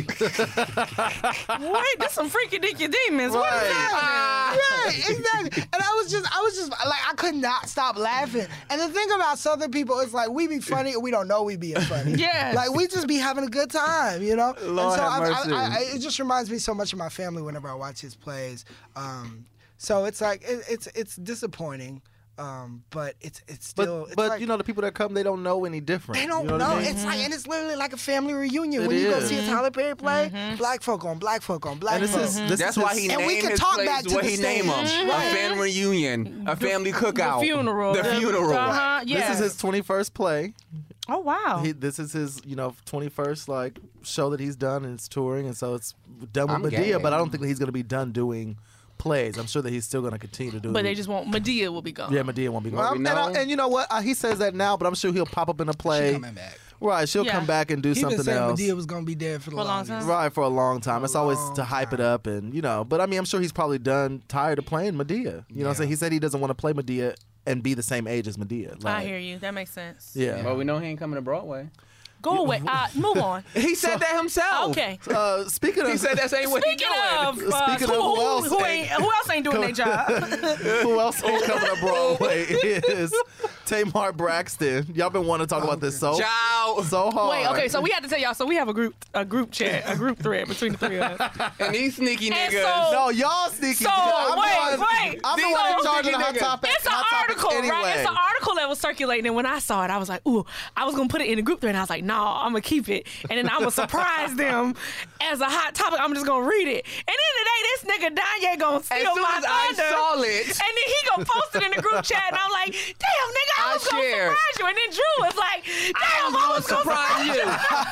I- Wait, there's some freaky dicky demons. What is Right. happening? Right, exactly. And I was just, I was just like, I could not stop laughing. And the thing about Southern people is like, we be funny and we don't know we being funny. Yes. Like we just be having a good time, you know. Lord and so have I, mercy. I, I, it just reminds me so much of my family whenever I watch his plays. Um, so it's like it, it's it's disappointing. Um, but it's it's still But it's but like, you know the people that come, they don't know any different. they don't you know. know. What I mean? It's like, and it's literally like a family reunion It when you go is. see a Tyler Perry play. Black folk on black folk on black And this folk. is this That's is why his- he And we named can his talk place back to what the he named them. stage. A Right. family reunion, a family cookout, The funeral. the funeral. Uh-huh, yeah. This is his twenty-first play. Oh, wow. He, this is his, you know, twenty-first like show that he's done, and it's touring, and so it's done with I'm Medea. game. But I don't think that he's going to be done doing plays. I'm sure that he's still going to continue to do. But they just want, Medea will be gone. yeah, Medea won't be What going. we And, I- know- and you know what? Uh, he says that now, but I'm sure he'll pop up in a play. coming back. Right, she'll Yeah. come back and do He been something saying else. Medea was gonna be dead for the For a long longest. time? Right, for a long time. For a It's always long to hype it time. up, and you know. But I mean, I'm sure he's probably done, tired of playing Medea. You know, what I'm saying? He said he doesn't want to play Medea and be the same age as Medea. Like, I hear you. That makes sense. Yeah. Well, we know he ain't coming to Broadway. Go away. Uh, move on. He said that himself. Okay. Uh, speaking of, He said that ain't what he Speaking doing. of, uh, Speaking who, of who who, else who, ain't- ain't, who else ain't doing their job? who else ain't coming to Broadway is Tamar Braxton. Y'all been wanting to talk about this so Ciao. so hard. Wait, okay, so we have to tell y'all. So we have a group, a group chat, a group thread between the three of us. And these sneaky And niggas. so- No, y'all sneaky. So, I'm wait, the one, wait. I'm the These one in are charge of the sneaky hot niggas. topic. It's an hot topics article, anyway. right? It's an article that was circulating, and when I saw it, I was like, "Ooh!" I was gonna put it in the group thread, and I was like, "No, I'm gonna keep it, and then I'm gonna surprise them as a hot topic. I'm just gonna read it." And then today, this nigga Danye gonna steal As soon my as I thunder. saw it, And then he gonna post it in the group chat, and I'm like, damn, nigga, I I was gonna shared. surprise you. And then Drew was like, damn, I was gonna surprise you.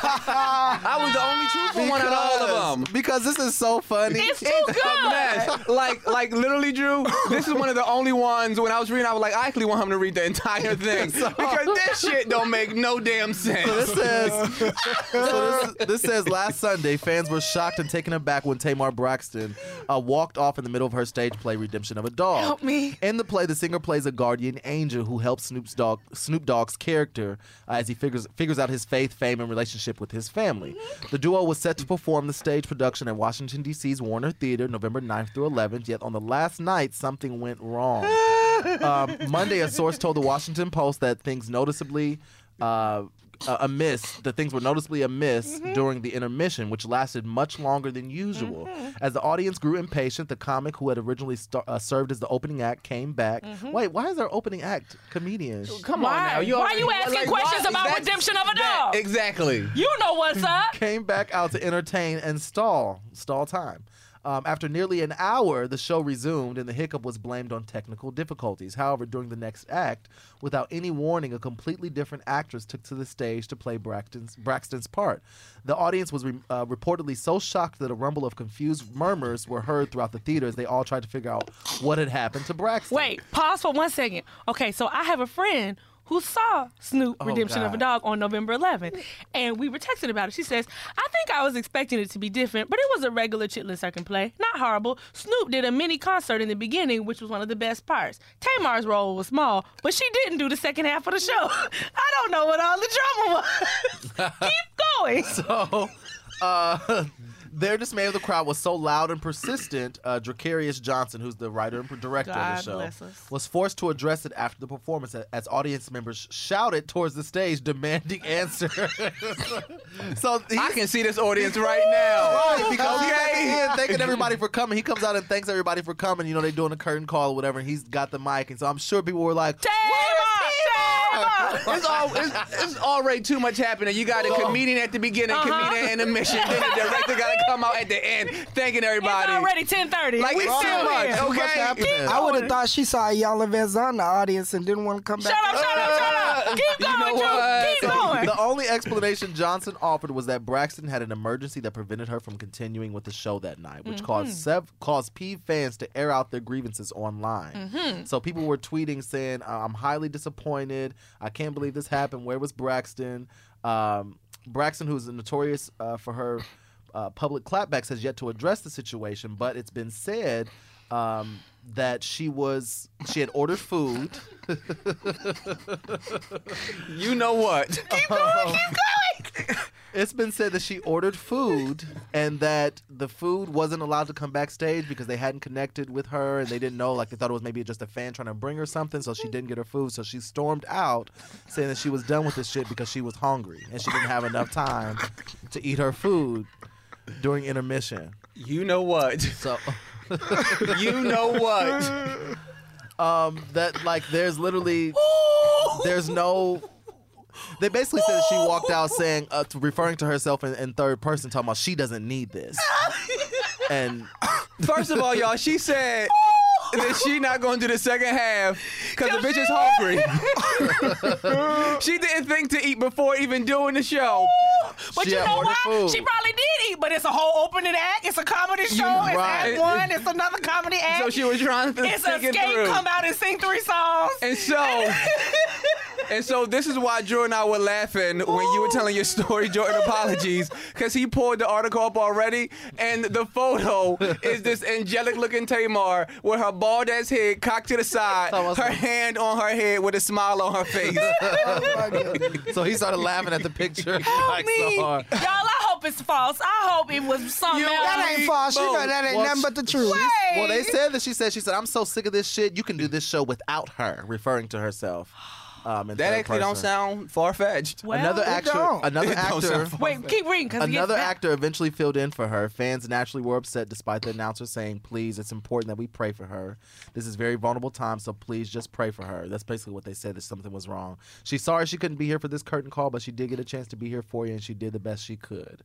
I was the only truthful one out of all of them. Because this is so funny. It's too It's good. a mess. Like, like literally, Drew. This is one of the only ones. When I was reading, I was like, I actually want him to read the entire thing because this shit don't make no damn sense. So this says, so this, this says last Sunday, fans were shocked and taken aback when Tamar Braxton uh, walked off in the middle of her stage play, Redemption of a Dog. Help me. In the play, the singer plays a guardian angel who helps Snoop's dog, Snoop Dogg's character uh, as he figures figures out his faith, fame, and relationship with his family. The duo was set to perform the stage production at Washington, D C's Warner Theater, November ninth through eleventh, yet on the last night, something went wrong. um, Monday, a source told the Washington Post that things noticeably uh, uh, amiss, that things were noticeably amiss Mm-hmm. during the intermission, which lasted much longer than usual. Mm-hmm. As the audience grew impatient, the comic who had originally star- uh, served as the opening act came back. Mm-hmm. Wait, why is our opening act comedians? Come Why? on now. You Why already- you asking questions about that's- Redemption of a that- Dog? Exactly. You know what's up. Came back out to entertain and stall, stall time. Um, after nearly an hour, the show resumed, and the hiccup was blamed on technical difficulties. However, during the next act, without any warning, a completely different actress took to the stage to play Braxton's, Braxton's part. The audience was re- uh, reportedly so shocked that a rumble of confused murmurs were heard throughout the theater as they all tried to figure out what had happened to Braxton. Wait, pause for one second. Okay, so I have a friend who saw Snoop Oh, Redemption of a God. Dog on November eleventh. And we were texting about it. She says, I think I was expecting it to be different, but it was a regular Chitlin Circus play. Not horrible. Snoop did a mini concert in the beginning, which was one of the best parts. Tamar's role was small, but she didn't do the second half of the show. I don't know what all the drama was. Keep going. So, uh, their dismay of the crowd was so loud and persistent, uh, Dracarius Johnson, who's the writer and director of the God show, bless us. was forced to address it after the performance as, as audience members shouted towards the stage demanding answers. So I he's- can see this audience right now. Right, because he's Okay. thanking, thanking everybody for coming. He comes out and thanks everybody for coming. You know, they're doing a curtain call or whatever, and he's got the mic. And so I'm sure people were like, It's, all, it's, it's already too much happening. You got a comedian at the beginning, Uh-huh. comedian in the mission, then the director got to come out at the end, thanking It's everybody. already ten thirty. Like, we it's still too much, here. okay? Too much happening. I would have thought she saw Ayala Vanzant in the audience and didn't want to come back. Shut up, shut up, shut up. Keep You going, know Drew. what? Keep going. The only explanation Johnson offered was that Braxton had an emergency that prevented her from continuing with the show that night, which caused sev- caused P fans to air out their grievances online. So people were tweeting saying, "I'm highly disappointed. I can't believe this happened. Where was Braxton?" Um, Braxton, who's notorious uh, for her uh, public clapbacks, has yet to address the situation, but it's been said um, that she was she had ordered food. You know what? Keep going, keep going. It's been said that she ordered food and that the food wasn't allowed to come backstage because they hadn't connected with her and they didn't know, like they thought it was maybe just a fan trying to bring her something, so she didn't get her food. So she stormed out saying that she was done with this shit because she was hungry and she didn't have enough time to eat her food during intermission. You know what? So You know what? um that like there's literally there's no they basically said that she walked out saying uh, to, referring to herself in, in third person, talking about she doesn't need this. And First of all, y'all, she said that she not going to do the second half because the bitch is hungry. She didn't think to eat before even doing the show. But She you had know ordered what? food. She probably did eat, but it's a whole opening act. It's a comedy show. It's right. act one. It's another comedy act. So she was trying to it's think it Escape, through. come out and sing three songs. And so, and so this is why Drew and I were laughing when you were telling your story, Jordan. Apologies, because he pulled the article up already, and the photo is this angelic-looking Tamar with her bald ass head cocked to the side, her hand on her head with a smile on her face. so he started laughing at the picture like Me. so hard. Y'all, I hope it's false. I hope it was something You- else. That ain't false. You know that ain't Well, nothing but the truth. Wait. Well, they said that she said, she said, I'm so sick of this shit. You can do this show without her, referring to herself. Um, in That third actually don't person. sound far-fetched. Well, Another it actor, don't. another It don't actor, sound far- Wait, keep reading. Cause it gets another back- actor eventually filled in for her. Fans naturally were upset despite the announcer saying, please, it's important that we pray for her. This is very vulnerable time, so please just pray for her. That's basically what they said, that something was wrong. She's sorry she couldn't be here for this curtain call, but she did get a chance to be here for you, and she did the best she could.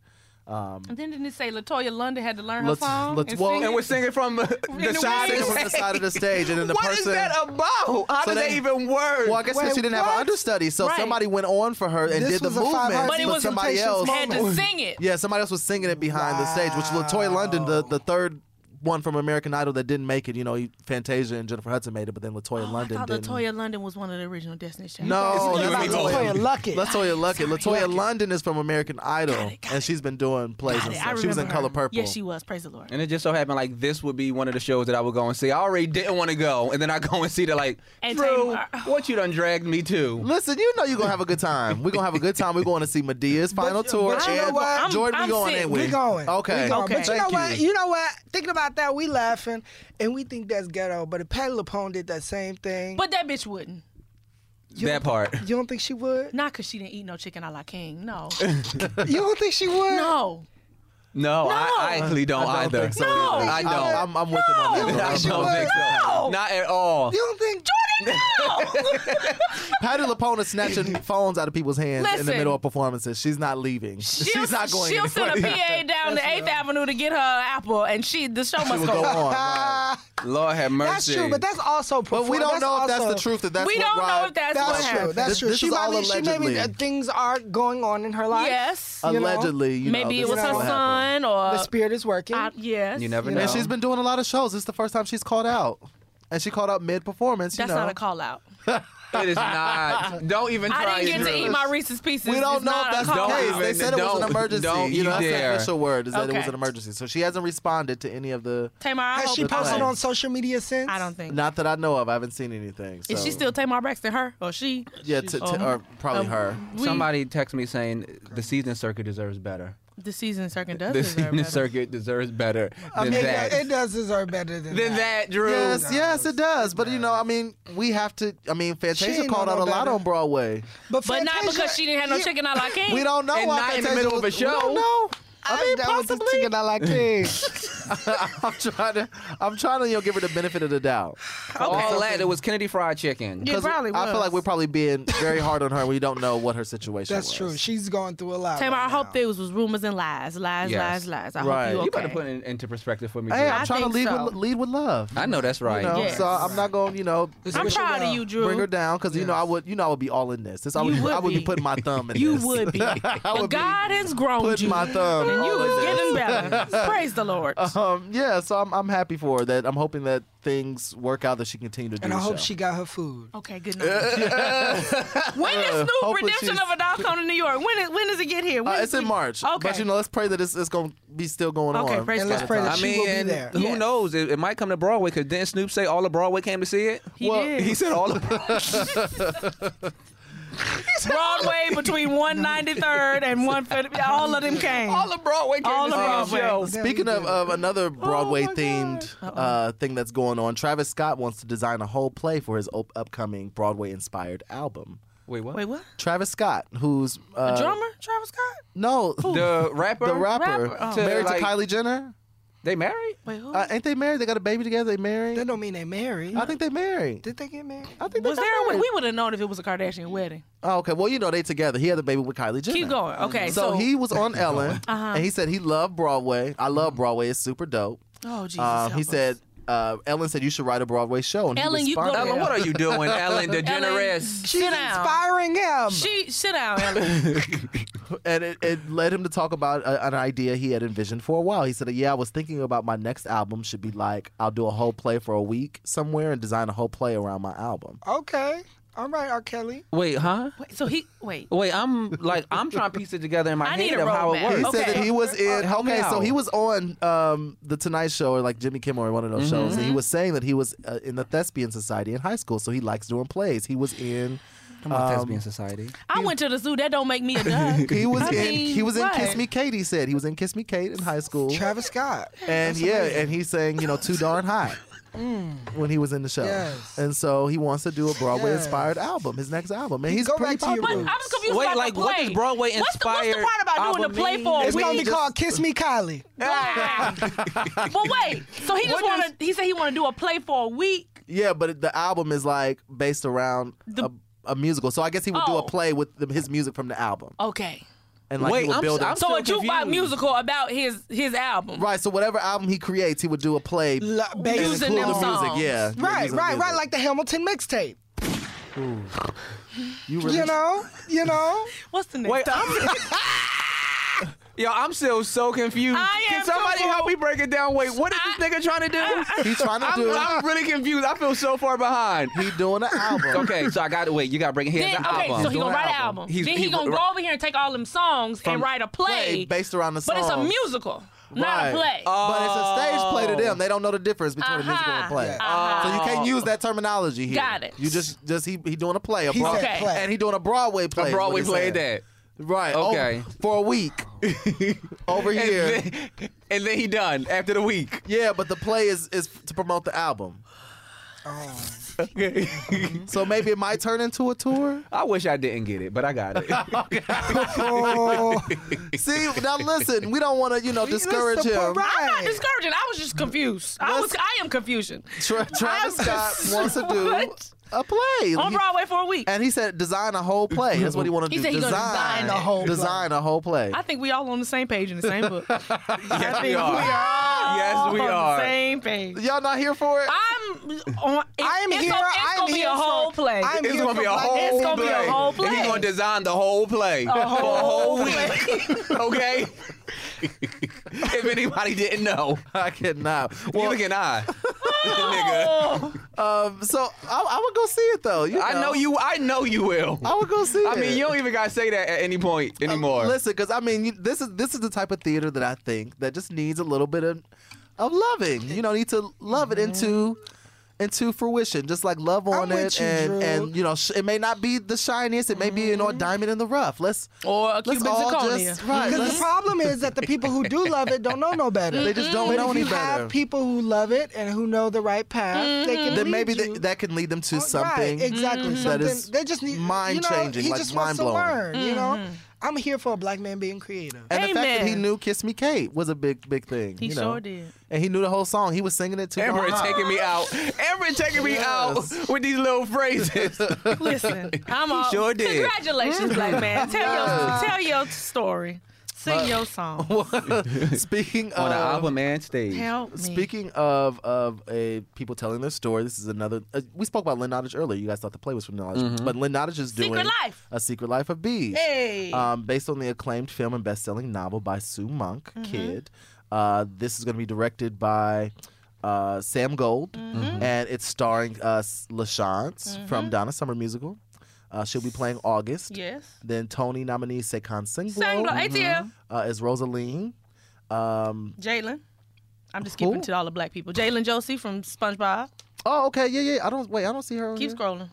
Um, And then didn't it say Latoya London had to learn her Let's- song? let's- and well- sing And it? we're singing from the the side wings. of from the side of the stage, and then the What person. is that about? How So does they- that even work? Well, I guess because Wait, she didn't have an what? understudy, so Right. somebody went on for her and This did the was a movement. five-heart But it was somebody Temptations else. had to sing it. Yeah, somebody else was singing it behind the stage, which Latoya London, the, the third one from American Idol that didn't make it. You know, he- Fantasia and Jennifer Hudson made it, but then Latoya Oh, London I thought didn't. Latoya London was one of the original Destiny's Child. No, It's that's you not and me Latoya. Latoya Luckett. Latoya Luckett. Latoya Luckett. London is from American Idol, Got it, got and it. she's been doing plays Got and it. I stuff. She was in remember Color her. Purple. Yes, she was. Praise the Lord. And it just so happened like this would be one of the shows that I would go and see. I already didn't want to go, and then I go and see the like, And Drew, Tamar. what you done dragged me to? Listen, you know you're going to have a good time. We're going to have a good time. We're going to see Medea's final But- tour. but you know and what? I'm- Jordan, I'm we going sick. in We with. going. Okay. We going. Okay. But you know Thank what? you. You know what? Thinking about that, we laughing and we think that's ghetto. But if Patti LuPone did that same thing, But that bitch wouldn't. That part. you don't think she would? Not because she didn't eat no chicken a la king. No. You don't think she would? No. No, I, I actually don't, I don't either. think so No. either. I don't. I'm, I'm with him on that. No. one. I I'm don't with think him. so. No. Not at all. You don't think? Patti LuPone is snatching phones out of people's hands in the Listen. middle of performances. She's not leaving. She'll, She's not going she'll anywhere. send a P A down to eighth Avenue to get her apple, and she the show She must will go go on. on. Right. Lord have mercy. That's true, but that's also. But we perform- don't know if that's also- the truth. That that's We what don't know Rod- if that's, what That's true. happened. That's This- true. this she is might all be, she maybe allegedly. uh, things are going on in her life. Yes. You know? Allegedly, you know, Maybe it this was is her what happened. son or The spirit is working. I- yes. You never You know. And she's been doing a lot of shows. This is the first time she's called out. And she called out mid-performance, you That's know. not a call out. It is not. Don't even try I didn't get it, to Drew. eat my Reese's Pieces. We don't It's know not if a that's the call case. out. They even- said it was an don't- emergency. don't you know, you that's dare. the official word, is that it was Okay. an emergency. So she hasn't responded to any of the... Tamar, I Has hope she it's posted okay. on social media since? I don't think. Not that I know of. I haven't seen anything. So. Is she still Tamar Braxton? Her or she? Yeah, t- t- Um, or probably um, her. We- Somebody text me saying the season circuit deserves better. The season circuit does The deserve season better. circuit deserves better I than mean, that. it does deserve better than Than that. that, Drew. Yes, yes, it does. But, you know, I mean, we have to... I mean, Fantasia ain't called know out no a lot better. on Broadway. But not Fantasia- because she didn't have no Yeah, chicken a la king. We don't know And why not in the Fantasia middle of a was- show. We don't know. I mean, done with this possibly. chicken I like king. I'm trying to, I'm trying to, you know, give her the benefit of the doubt. For all that, it was Kennedy Fried Chicken. Yeah, 'Cause probably I feel was. like we're probably being very hard on her. We don't know what her situation That's was. true. She's going through a lot. Tamar, right I hope now. there was, was rumors and lies, lies, Yes. lies, lies. I Right. hope you You okay. better put it into perspective for me, Hey, Drew. I'm I trying to think lead so. with lead with love. I know that's right. You know, Yes. so I'm not going, to you know, I'm Wish her proud well. of you, Drew. bring her down because you know I would, you know, I would be all in this. This I You would, would I would be be. putting my thumb in You this. would be. I But would be God has grown putting you. my thumb. and you all in was this. getting better. Praise the Lord. Um, yeah, so I'm I'm happy for her. That I'm hoping that things work out, that she continue to do And I the hope show. she got her food. Okay, good night. When does Snoop Hopefully Redemption she's- of a Dog come to New York? When is, when does it get here? When Uh, is it's in we- March. Okay. But you know, let's pray that it's, it's going to be still going Okay, on. praise And God. let's pray that I she mean, will be and there. who Yes. knows? It, it might come to Broadway because didn't Snoop say all of Broadway came to see it? He Well, did. He said all of Broadway between one ninety-third and one fifty. All of them came. all of Broadway came All to of see Broadway. the show. Yeah, Speaking we of, did. of another Oh Broadway themed uh, thing that's going on, Travis Scott wants to design a whole play for his op- upcoming Broadway inspired album. Wait, what? Wait, what? Travis Scott, who's uh, A drummer? Travis Scott? No, The rapper? the rapper, Rapper? Oh. married To, like- to Kylie Jenner. They married? Wait, who? Uh, ain't they married? They got a baby together. They married. That don't mean they married. I think they married. Did they get married? I think they was got there a married. wedding? We would have known if it was a Kardashian wedding. Oh, okay. Well, you know they together. He had the baby with Kylie Jenner. Keep going. Okay, So, so, he was on Ellen, Uh-huh. and he said he loved Broadway. I love Broadway. It's super dope. Oh, Jesus. Um, he help us. said uh, Ellen said you should write a Broadway show. And Ellen, he you go responded. there. Ellen, what are you doing, Ellen DeGeneres? She's Sit down. inspiring him. She sit down, Ellen. And it, it led him to talk about a, an idea he had envisioned for a while. He said, yeah, I was thinking about my next album should be like, I'll do a whole play for a week somewhere and design a whole play around my album. Okay. All right, R. Kelly. Wait, huh? Wait, so he wait. Wait, I'm like I'm trying to piece it together in my I head need a of how it roadmap. He works. said that Okay. he was in, help me okay, so out. he was on um, The Tonight Show or like Jimmy Kimmel or one of those shows. And he was saying that he was uh, in the Thespian Society in high school, so he likes doing plays. He was in... Come on, um, Thespian Society. I went to the zoo. That don't make me a duck. He was I in mean, he was in what? Kiss Me Kate, he said. He was in Kiss Me Kate in high school. Travis Scott. And yeah, and he's saying, you know, too darn hot when he was in the show. Yes. And so he wants to do a Broadway Yes. inspired album, his next album. And he's Go pretty back to your popular. But I'm just confused Wait, about like, the what play. does Broadway What's the, what's the inspired part about doing album the play mean? for a It's week? gonna be called Kiss Me Kylie. But wait, so he just What want to? He said he want to do a play for a week. Yeah, but the album is like based around The- a, a musical. So I guess he would do Oh. a play with the, his music from the album. Okay. and like Wait, he would I'm- build I'm it. So a still jukebox confused. musical about his his album. Right, so whatever album he creates, he would do a play Lo- and based Using include them the music. songs. Yeah, yeah, Right, using the right, right. music. Like the Hamilton mixtape. You really You know, you know. What's the next Wait, topic? I'm, yo, I'm still so confused. I Can am somebody too. help me break it down? Wait, what is I- this nigga trying to do? He's trying to I'm, do. I'm really confused. I feel so far behind. He doing an album. Okay, so I got to wait. You got to break it. He has Then, an okay, album. so he Doing gonna an write an album. album. He's- then he, he- gonna go over here and take all them songs From- and write a Play play. based around the But it's a songs. musical, not Right. a play. But it's a stage play to Oh. them. They don't know the difference between a musical and a Uh-huh. play. Uh-huh. So you can't use that terminology here. Got it. You just just he he doing a play, a He Broad- said Okay. play. and he doing a Broadway play. A is Broadway what he played said. that. Right. Okay. over- for a week. Over here. And then, and then he done after the week. Yeah, but the play is is to promote the album. So maybe it might turn into a tour. I wish I didn't get it, but I got it. Oh, See, now listen, we don't want to, you know, discourage Listen, him. right. I'm not discouraging. I was just confused. I was. Let's- I am confusion. Tra- Travis I'm- Scott wants to do What? a play. On He- Broadway for a week. And he said, design a whole play. That's what he want to He do. said he gonna design, design a whole play. design a whole play. I think we all on the same page in the same book. Yes, I we think are. We are Yes, we on are. the same page. Y'all not here for it? I'm on. It, I am it's here. Gonna, it's I am gonna be here a whole for, play. I'm It's here gonna be for a Black whole It's gonna be a play. whole And he play. gonna design the whole play A for a whole whole week. Okay. If anybody didn't know, I cannot. Well, neither can I. Oh. um, so I, I would go see it though. You I know you. I know you will. I would go see I it. mean, you don't even gotta say that at any point anymore. Uh, listen, because I mean, you, this is this is the type of theater that I think that just needs a little bit of of loving. You know, need to love it into into fruition. Just like love on I'm it, with you, and Drew. and you know, sh- it may not be the shiniest. It may be you know a diamond in the rough. Let's Or a let's Cuban all zirconia. just right. Because Let's, the problem is that the people who do love it don't know no better. they just don't But know if any you better. have people who love it and who know the right path, they can then lead maybe you. that that can lead them to Oh, something right, exactly. that Something is they just need mind-changing, You know, he like just wants to mind-blowing. learn. You know, I'm here for a black man being creative. And the fact that he Amen. knew "Kiss Me Kate" was a big, big thing. He you know? sure did. And he knew the whole song. He was singing it to Amber the is taking me out. Amber is taking me out Yes. with these little phrases. Listen, I'm all. sure did. Congratulations, black man. Tell Yes. your tell your story. Sing your song. Speaking On an of album and stage. Help me. speaking of of a people telling their story, this is another. Uh, we spoke about Lynn Nottage earlier. You guys thought the play was from Lynn Nottage, but Lynn Nottage is doing Secret Life. a Secret Life of Bees. Hey. Um, based on the acclaimed film and best-selling novel by Sue Monk, Mm-hmm. Kid. Uh, this is going to be directed by uh, Sam Gold, Mm-hmm. and it's starring uh, LaChance from Donna Summer Musical. Uh, she'll be playing August. Yes. Then Tony nominee Sekan Singblow Singlo. A T L. uh, is Rosaline. Um, Jalen. I'm just Who? skipping to all the black people. Jalen Josie from SpongeBob. oh, okay, yeah, yeah. I don't wait. I don't see her on Keep here. scrolling.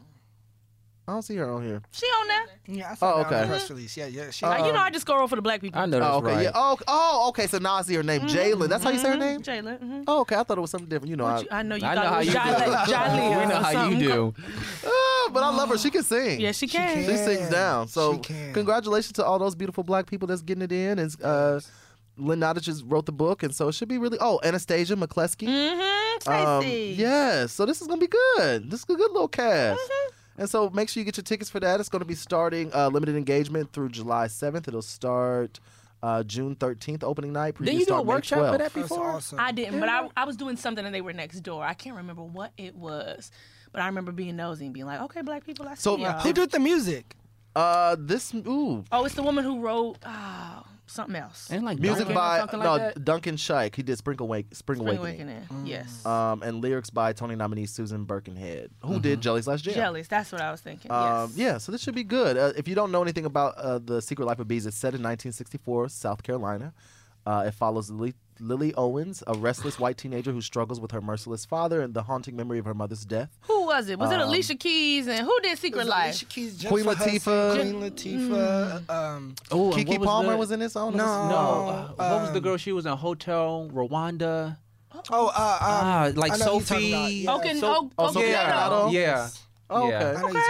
I don't see her on here. She on there. Yeah, I saw Oh, that on okay. the press release. Yeah, yeah. She, Like, you know, I just scroll for the black people. I know that's Oh, okay, right. yeah. Oh, oh, okay. So now I see her name, Jalen. That's how you say her name. Jalen. Mm-hmm. Oh, okay. I thought it was something different. You know, I, You- I know you I thought know how it was you do. Jolly- Jolly We know or how you something. do. Ah, but I love her. She can sing. Yeah, she can. She sings down. So She can. congratulations to all those beautiful black people that's getting it in. And uh, Lynn Nottage just wrote the book, and so it should be really. Oh, Anastasia McCleskey. Mm-hmm. Um, Tracy. yes. So this is gonna be good. This is a good little cast. Mm-hmm. And so make sure you get your tickets for that. It's going to be starting uh, limited engagement through July seventh. It'll start uh, June thirteenth, opening night. Didn't Previews you do a start May workshop for twelfth. that That's before? awesome. I didn't, but I, I was doing something and they were next door. I can't remember what it was. But I remember being nosy and being like, okay, black people, I see So, y'all. Who did the music? Uh, this ooh Oh, it's the woman who wrote oh, something else. And like music Duncan or by something no like that? Duncan Scheich. He did Spring, Awake, Spring, Spring Awakening. Awakening. Yes. Um, and lyrics by Tony nominee Susan Birkenhead, who did Jelly Slash Jam. Jellies. That's what I was thinking. Um, yes. yeah, so this should be good. Uh, if you don't know anything about uh, the Secret Life of Bees, it's set in nineteen sixty-four, South Carolina. Uh, it follows Lily, Lily Owens, a restless white teenager who struggles with her merciless father and the haunting memory of her mother's death. Who was it? Was it Um, Alicia Keys? And who did Secret Life? Alicia Keys, Queen Jennifer Latifah. Hudson, Queen Latifah. Um, Oh, and Kiki what was Palmer the- was in this. I don't No. know. No, uh, what was the um, girl? She was in Hotel Rwanda. oh, uh, um, Ah, like I know who you're talking about. Sophie. Yeah, Oken, So- O- oh, Sophia Okeato. Amato? Yeah. Oh, Yeah. okay. I know who you're talking about.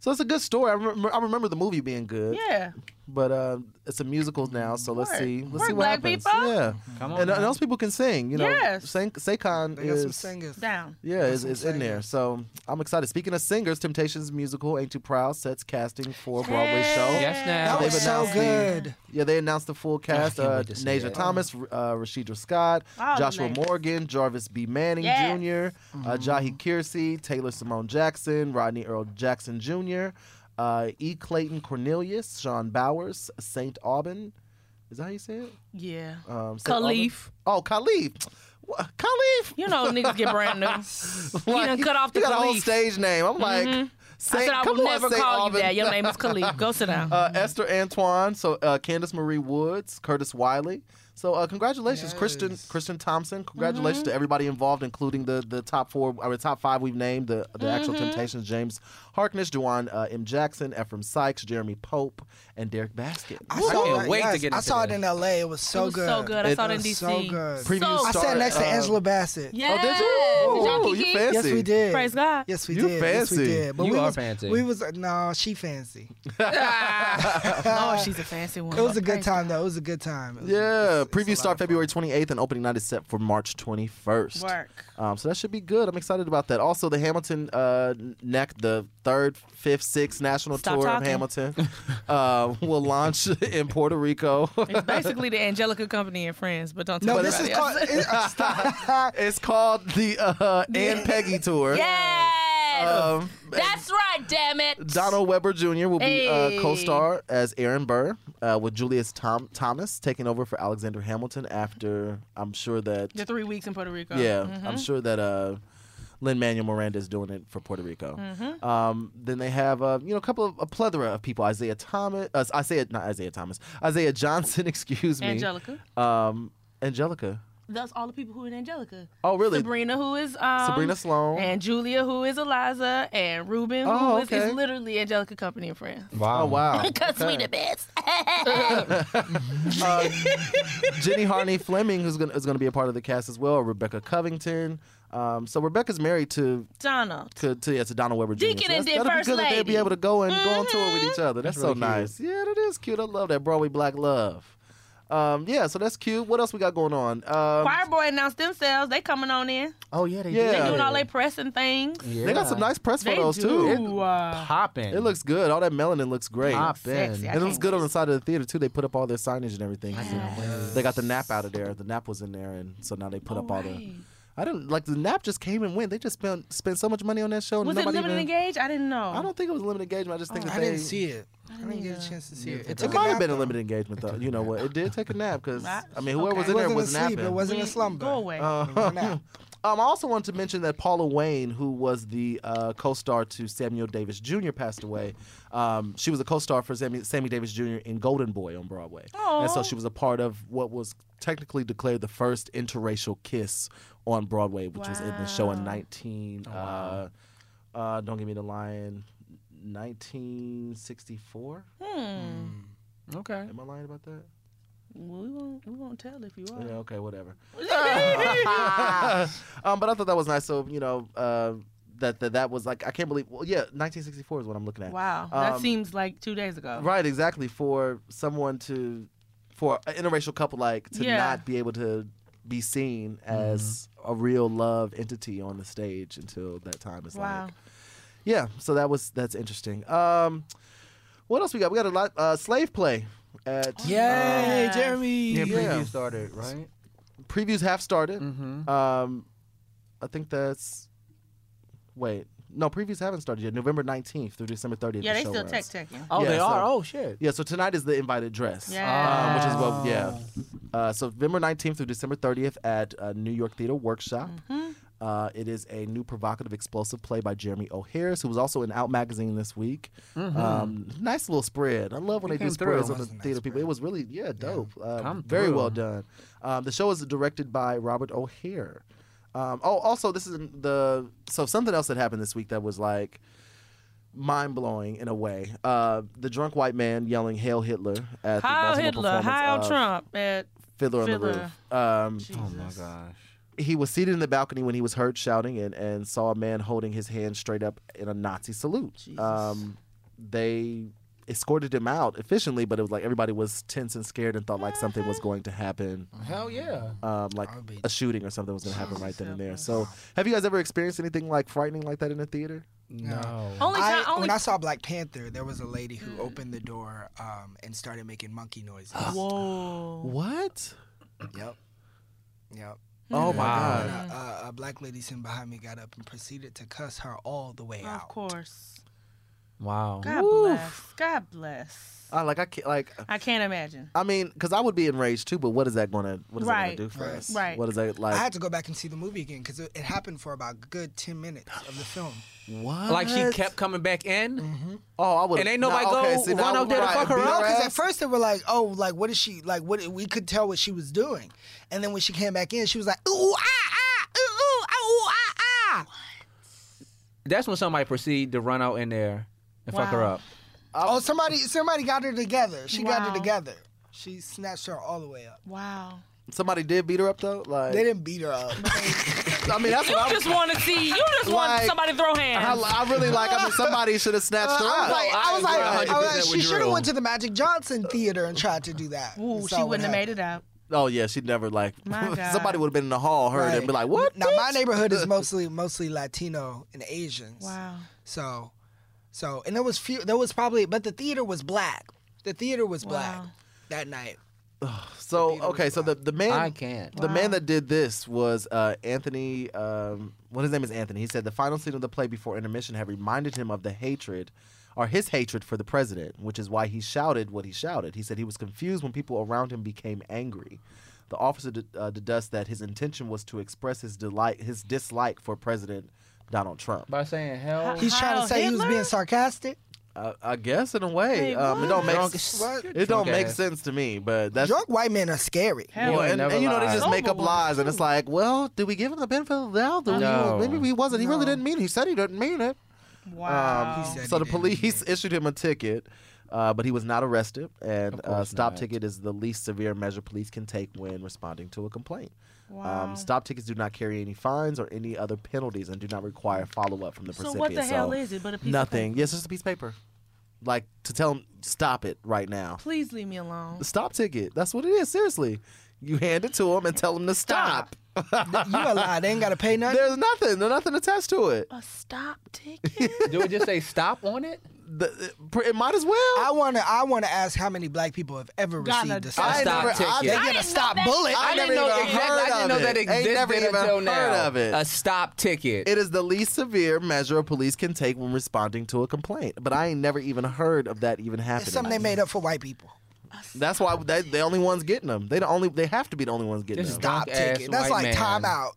So it's a good story. I remember, I remember the movie being good. Yeah. But uh, it's a musical now, so let's Work. see. Let's Work, see what black happens. people. Yeah. Come on. And, now. and those people can sing. You know, Yes. Sa- Saquon They got some is singers. Down. yeah is, some is in there. singers. So I'm excited. Speaking of singers, Temptations musical Ain't Too Proud sets casting for a Broadway show. Yes, now. That They've was so announced the- good. Yeah, they announced the full cast. can't Uh, wait to see Naja that. Thomas, uh, Rashida Scott, All the Joshua ladies. Morgan, Jarvis B. Manning Yes. Junior, uh, Jahi Kiersey, Taylor Simone Jackson, Rodney Earl Jackson Junior, uh, E. Clayton Cornelius, Sean Bowers, Saint Aubin. Is that how you say it? Yeah. Um, Saint Khalif. Aubin? Oh, Khalif. What? Khalif. You know niggas get brand new. He done cut off the You got a whole Khalif. stage name. I'm like, I Saint, said I come will on, never Saint call Aubin. you that. Your name is Khalif. Go sit down. Uh, Esther Antoine, so uh, Candace Marie Woods, Curtis Wiley. So uh, congratulations, Yes. Christian Christian Thompson. Congratulations Mm-hmm. to everybody involved, including the the top four or the top five we've named. The the actual Mm-hmm. Temptations: James Harkness, Juwan uh, M. Jackson, Ephraim Sykes, Jeremy Pope, and Derek Basket. I Ooh, I saw can't it. wait to yes, get I into saw it that. in L A. It was so it was good. so good. I It saw it in was D C. so good. Preview So I start, sat next to uh, Angela Bassett. Yeah. Oh, did you? Did y'all Ooh, you kiki? fancy. Yes, we did. Praise God. Yes, we You did. Yes, we fancy. did. But You we are was, fancy. We was no, she fancy. Oh, she's a fancy one. It was a good Praise time God. though. It was a good time. It was- Yeah, it's- it's a preview lot start of fun. February twenty-eighth and opening night is set for March twenty-first. Work. Um, so that should be good. I'm excited about that. Also, the Hamilton uh, neck, the third, fifth, sixth national Stop tour talking. of Hamilton, uh, will launch in Puerto Rico. It's basically the Angelica Company and Friends, but don't tell No, this is anybody called. else. It, uh, stop. It's called the uh, Ann Peggy Tour. Yes. Um, That's right, damn it. Donald Weber Junior will be Hey. uh, co-star as Aaron Burr, uh, with Julius Tom- Thomas taking over for Alexander Hamilton after, I'm sure that, The three weeks in Puerto Rico. yeah, Mhm. I'm sure that uh, Lin-Manuel Miranda is doing it for Puerto Rico. Mm-hmm. Um, then they have, uh, you know, a couple of, a plethora of people. Isaiah Thomas, uh, Isaiah, not Isaiah Thomas, Isaiah Johnson, excuse me. Angelica. Um, Angelica. That's all the people who are in Angelica. Oh, really? Sabrina, who is um, Sabrina Sloan. and Julia, who is Eliza, and Ruben, who Oh, is, okay. is literally Angelica Company and Friends. Wow. Oh, wow. Because we Okay. the best. uh, Jenny Harney Fleming, who's gonna is gonna be a part of the cast as well. Rebecca Covington. Um, so Rebecca's married to Donald. to to, yeah, to Donald Weber Junior Deacon So and that's- then that'll First be good that they'll Lady. be able to go and go on tour with each other. That's, That's so really nice. Yeah, that is cute. I love that Broadway Black love. Um, yeah, so that's cute. What else we got going on? Um, Choir Boy announced themselves. They coming on in. Oh yeah, they Yeah. They did. doing all their pressing things. Yeah. They got some nice press They photos do. too. Uh, popping. It looks good. All that melanin looks great. Popping. Sexy. I And it looks can't good on wait. the side of the theater too. They put up all their signage and everything. So Yes. they got the nap out of there. The nap was in there, and so now they put up all the. Alright. I didn't like the nap. Just came and went. They just spent spent so much money on that show. and Was it nobody limited even, engaged? I didn't know. I don't think it was limited engagement. I just think that I they. didn't see it. I didn't get a either. chance to see it. It It took might a have nap, been a though. limited engagement though. You know what? It did take a nap because Right. I mean whoever Okay. was It in there wasn't was asleep. napping. It wasn't We- a slumber. Go away. Uh, It was a nap. Um, I also wanted to mention that Paula Wayne, who was the uh, co-star to Samuel Davis Junior, passed away. Um, she was a co-star for Sammy, Sammy Davis Junior in Golden Boy on Broadway, and so Aw. she was a part of what was technically declared the first interracial kiss on Broadway, which was in the show in Wow. nineteen. Uh, uh, don't give me the line. nineteen sixty-four. Hmm. Okay. Am I lying about that? Well, we won't. We won't tell if you are. Yeah. Okay. Whatever. um, but I thought that was nice. So you know. Uh, That, that that was like I can't believe well yeah nineteen sixty-four is what I'm looking at. Wow, that Um, seems like two days ago. Right, exactly. For someone to, for an interracial couple like to Yeah. not be able to be seen as a real love entity on the stage until that time is Wow. like, yeah. So that was that's interesting. Um, what else we got? We got a lot. Uh, Slave Play at Yay, Yeah. Jeremy. Yeah, preview Yeah. started, right? previews have started. Mm-hmm. Um, I think that's wait. No, previews haven't started yet. November nineteenth through December thirtieth. Yeah, the they show still runs. tech teching. Oh, Yeah, they so- are. Oh shit. Yeah, so tonight is the invited dress. Yeah. Um, which is what, Oh. yeah. Uh, so November nineteenth through December thirtieth at uh, New York Theater Workshop. Mm-hmm. Uh, it is a new provocative, explosive play by Jeremy O. Harris, who was also in Out Magazine this week. Um, nice little spread. I love when He they do came through. spreads on the It was a nice theater people. spread. It was really, yeah, dope. Uh, Come very through. well done. Um, the show is directed by Robert O'Hare. Um, oh, also, this is the so something else that happened this week that was like mind blowing in a way. Uh, the drunk white man yelling "Hail Hitler" at the Heil Baltimore Hitler, performance Heil of Trump at Fiddler on the Fiddler. Roof. Um, Oh my gosh. he was seated in the balcony when he was heard shouting and, and saw a man holding his hand straight up in a Nazi salute. Jesus. Um, they escorted him out efficiently, but it was like everybody was tense and scared and thought like something was going to happen. Hell yeah. Um, like I'll be- a shooting or something was going to happen right then and there. So, have you guys ever experienced anything like frightening like that in a theater? No. Only I, time, only. when I saw Black Panther, there was a lady who opened the door um, and started making monkey noises. Whoa. What? Yep. Yep. Oh my Wow. god! And, uh, a black lady sitting behind me got up and proceeded to cuss her all the way Of out. course. Wow. God Woof. bless. God bless. I like I can't like. I can't imagine. I mean, because I would be enraged too, but what is that gonna what is Right. that gonna do for Right. us? Right. What is that like? I had to go back and see the movie again because it, it happened for about a good ten minutes of the film. what? Like she kept coming back in. Mm-hmm. Oh, I would. And ain't nobody go run out there to fuck her No, up? because at first they were like, "Oh, like what is she like? What we could tell what she was doing," and then when she came back in, she was like, "Ooh ah ah ooh ooh ah, ooh ah ah." That's when somebody proceed to run out in there and fuck her Wow. up. Oh, somebody somebody got her together. She got her Wow. together. She snatched her all the way up. Wow. Somebody did beat her up though. Like They didn't beat her up. I mean, that's You what I'm. just want to see. You just want Like, somebody to throw hands. I, I really like. I mean, somebody should have snatched her I was up. like, I was I like, agree I was like, one hundred percent she with should have Drew. went to the Magic Johnson Theater and tried to do that. Ooh, and she saw what wouldn't have made happened. it out. Oh yeah, she'd never like. My God. Somebody would have been in the hall, heard it, and be like, "What?" Now my bitch?" neighborhood is mostly mostly Latino and Asians. Wow. So, so and there was few. There was probably, but the theater was black. The theater was black Wow. that night. So okay, so the the man I can't. the Wow. man that did this was uh, Anthony. Um, what his name is Anthony. He said the final scene of the play before intermission had reminded him of the hatred, or his hatred for the president, which is why he shouted what he shouted. He said he was confused when people around him became angry. The officer d- uh, deduced that his intention was to express his delight, his dislike for President Donald Trump. By saying hell. He's trying Heil to say he was Hitler? being sarcastic. Uh, I guess in a way, Hey, um, it don't make Drunk- What? it don't drunk make ass. sense to me. But that's Drunk white men are scary. Hell, You well, ain't and, never and you know they lied. just make up Sober lies, and ones, it's like, well, did we give him the benefit of the doubt? Do we- No. Maybe he wasn't. He really No. didn't mean it. He said he didn't mean it. wow. Um, He said so he the didn't mean police it. issued him a ticket, uh, but he was not arrested. And Of uh, course stop not. ticket is the least severe measure police can take when responding to a complaint. Wow. Um, stop tickets do not carry any fines or any other penalties and do not require follow up from the so recipient. what the hell So is it but a piece nothing. of Yes, just a piece of paper. Like to tell him stop it right now. paper? Please leave me alone. The stop ticket. That's what it is. Seriously, you hand it to him and tell him to stop. Stop. You a lie. They ain't got to pay nothing. There's nothing. There's nothing attached to it. A stop ticket? Do it just say stop on it? The, it, it might as well. I want to. I want to ask how many black people have ever Gotten received a- a I stop. ain't stop never, ticket. I, They I get a didn't stop know that. bullet. I I never didn't know even exactly. heard I didn't of know that it. Ain't existed never even until heard now. of it. A stop ticket. It is the least severe measure a police can take when responding to a complaint. But I ain't never even heard of that even happening. It's something they made up for white people. That's why they the only ones getting them. They the only. They have to be the only ones getting This them. Stop Drunk-ass ticket. That's white like man. time out.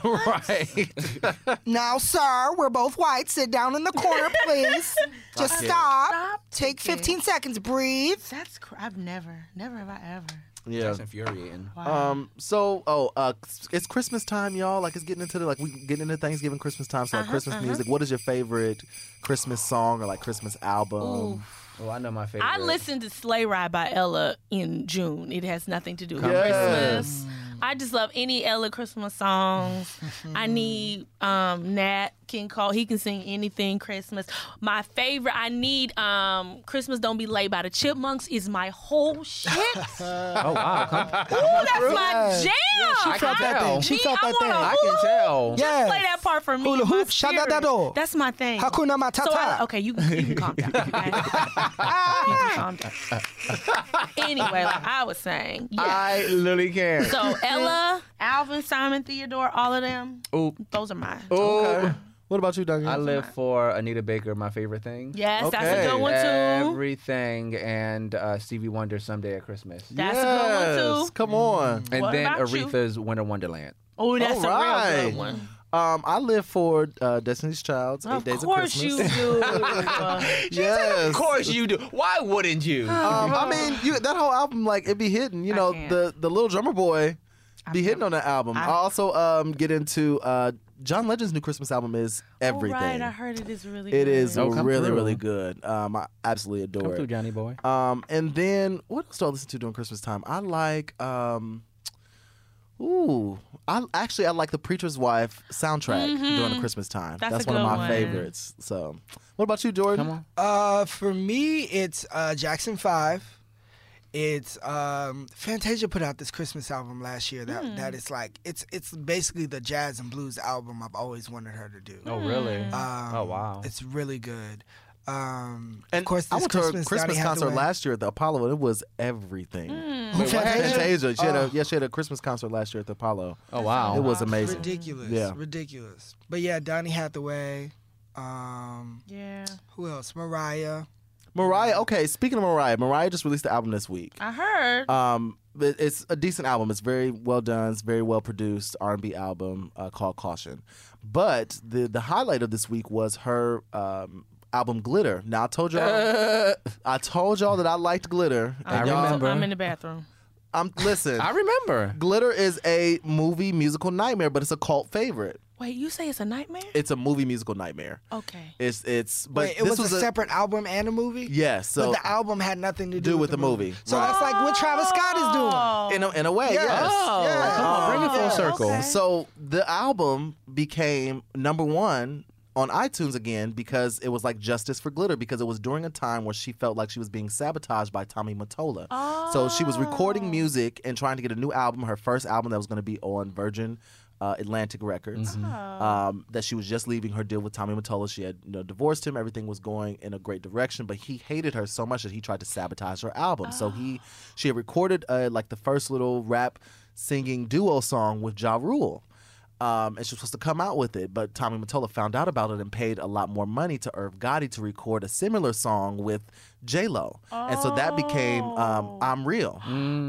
right. Now, sir, we're both white. Sit down in the corner, please. Just Stop it. stop. Stop Take ticket. fifteen seconds. Breathe. That's cr- I've never, never have I ever. Yeah. That's infuriating. Wow. Um. So, oh, uh, it's Christmas time, y'all. Like, it's getting into the like we getting into Thanksgiving, Christmas time. So, like, Uh-huh, Christmas uh-huh. music. What is your favorite Christmas song or like Christmas album? Ooh. Oh, I know my favorite. I listened to Sleigh Ride by Ella in June. It has nothing to do with Yes. Christmas. I just love any Ella Christmas songs. I need um, Nat King Cole. He can sing anything Christmas. My favorite, I need um, Christmas Don't Be Late by the Chipmunks is my whole shit. Ooh, Oh wow, come, that's my jam. I can felt that tell. thing. She Me, felt I that wanna thing. I can tell. Just Yes. play that part for me. Hula my hoop, shadadado. spirit. That's my thing. Hakuna Matata. So I, okay, you, you can calm down. Okay? you can calm down. Anyway, like I was saying, yeah. I literally can. So Ella, Alvin, Simon, Theodore, all of them, Ooh, those are mine. ooh. Okay. What about you, Duncan? I live for Anita Baker, my favorite thing. Yes, that's Okay. a good one too. Everything and uh, Stevie Wonder, Someday at Christmas. That's a good one Yes, too. Come on. And What then about you? Aretha's Winter Wonderland. Oh, that's All a real right. good one. Um, I live for uh, Destiny's Child's Eight Of Days of course Christmas. you do. Uh, Yes. Of course you do. Why wouldn't you? Um, I mean, you, that whole album, like, it be hitting. You I know, can't. the the Little Drummer Boy be I've hitting never- on that album. I, I- also um get into uh, John Legend's new Christmas album is everything. Oh, right, I heard it is really It good. is Oh, come really, through. really good. Um, I absolutely Come adore through, it. Johnny boy. Um, and then what else do I listen to during Christmas time? I like um, Ooh, I actually I like the Preacher's Wife soundtrack during the Christmas time. That's That's a one of good my one. favorites. So, what about you, Jordan? Come on. Uh, for me, it's uh, Jackson Five. It's um, Fantasia put out this Christmas album last year. That that is like it's it's basically the jazz and blues album I've always wanted her to do. Oh, really? Um, Oh, wow. It's really good. Um, And of course, this I went to Christmas, a Christmas Donny concert Hathaway. last year at the Apollo, and it was everything. Who, Wait, what? Fantasia? Fantasia. She had a, Oh. yeah, she had a Christmas concert last year at the Apollo. Oh, wow. It was amazing. Ridiculous. Yeah. Ridiculous. But yeah, Donny Hathaway. Um, Yeah. who else? Mariah. Mariah. Okay, speaking of Mariah, Mariah just released the album this week. I heard. Um, it- it's a decent album. It's very well done. It's very well produced R and B album uh, called Caution. But the the highlight of this week was her um, album Glitter. Now I told y'all, I told y'all that I liked Glitter. I and y'all- remember. I'm in the bathroom. I'm listen. I remember. Glitter is a movie musical nightmare, but it's a cult favorite. Wait, you say it's a nightmare? It's a movie musical nightmare. Okay. It's it's but Wait, it this was, was a, separate album and a movie? Yes, so but the album had nothing to do, do with the movie. So Right. that's like what Travis Scott is doing. in a, in a way, Yes. yes. Oh, Yeah. come on, bring it full Yeah. circle. Okay. So the album became number one on iTunes again because it was like justice for Glitter because it was during a time where she felt like she was being sabotaged by Tommy Mottola. So she was recording music and trying to get a new album, her first album that was going to be on Virgin uh, Atlantic Records. Um, that she was just leaving her deal with Tommy Mottola. She had you know, divorced him. Everything was going in a great direction, but he hated her so much that he tried to sabotage her album. So he, she had recorded uh, like the first little rap singing duo song with Ja Rule. Um, and she was supposed to come out with it, but Tommy Mottola found out about it and paid a lot more money to Irv Gotti to record a similar song with J Lo, and so that became um, "I'm Real."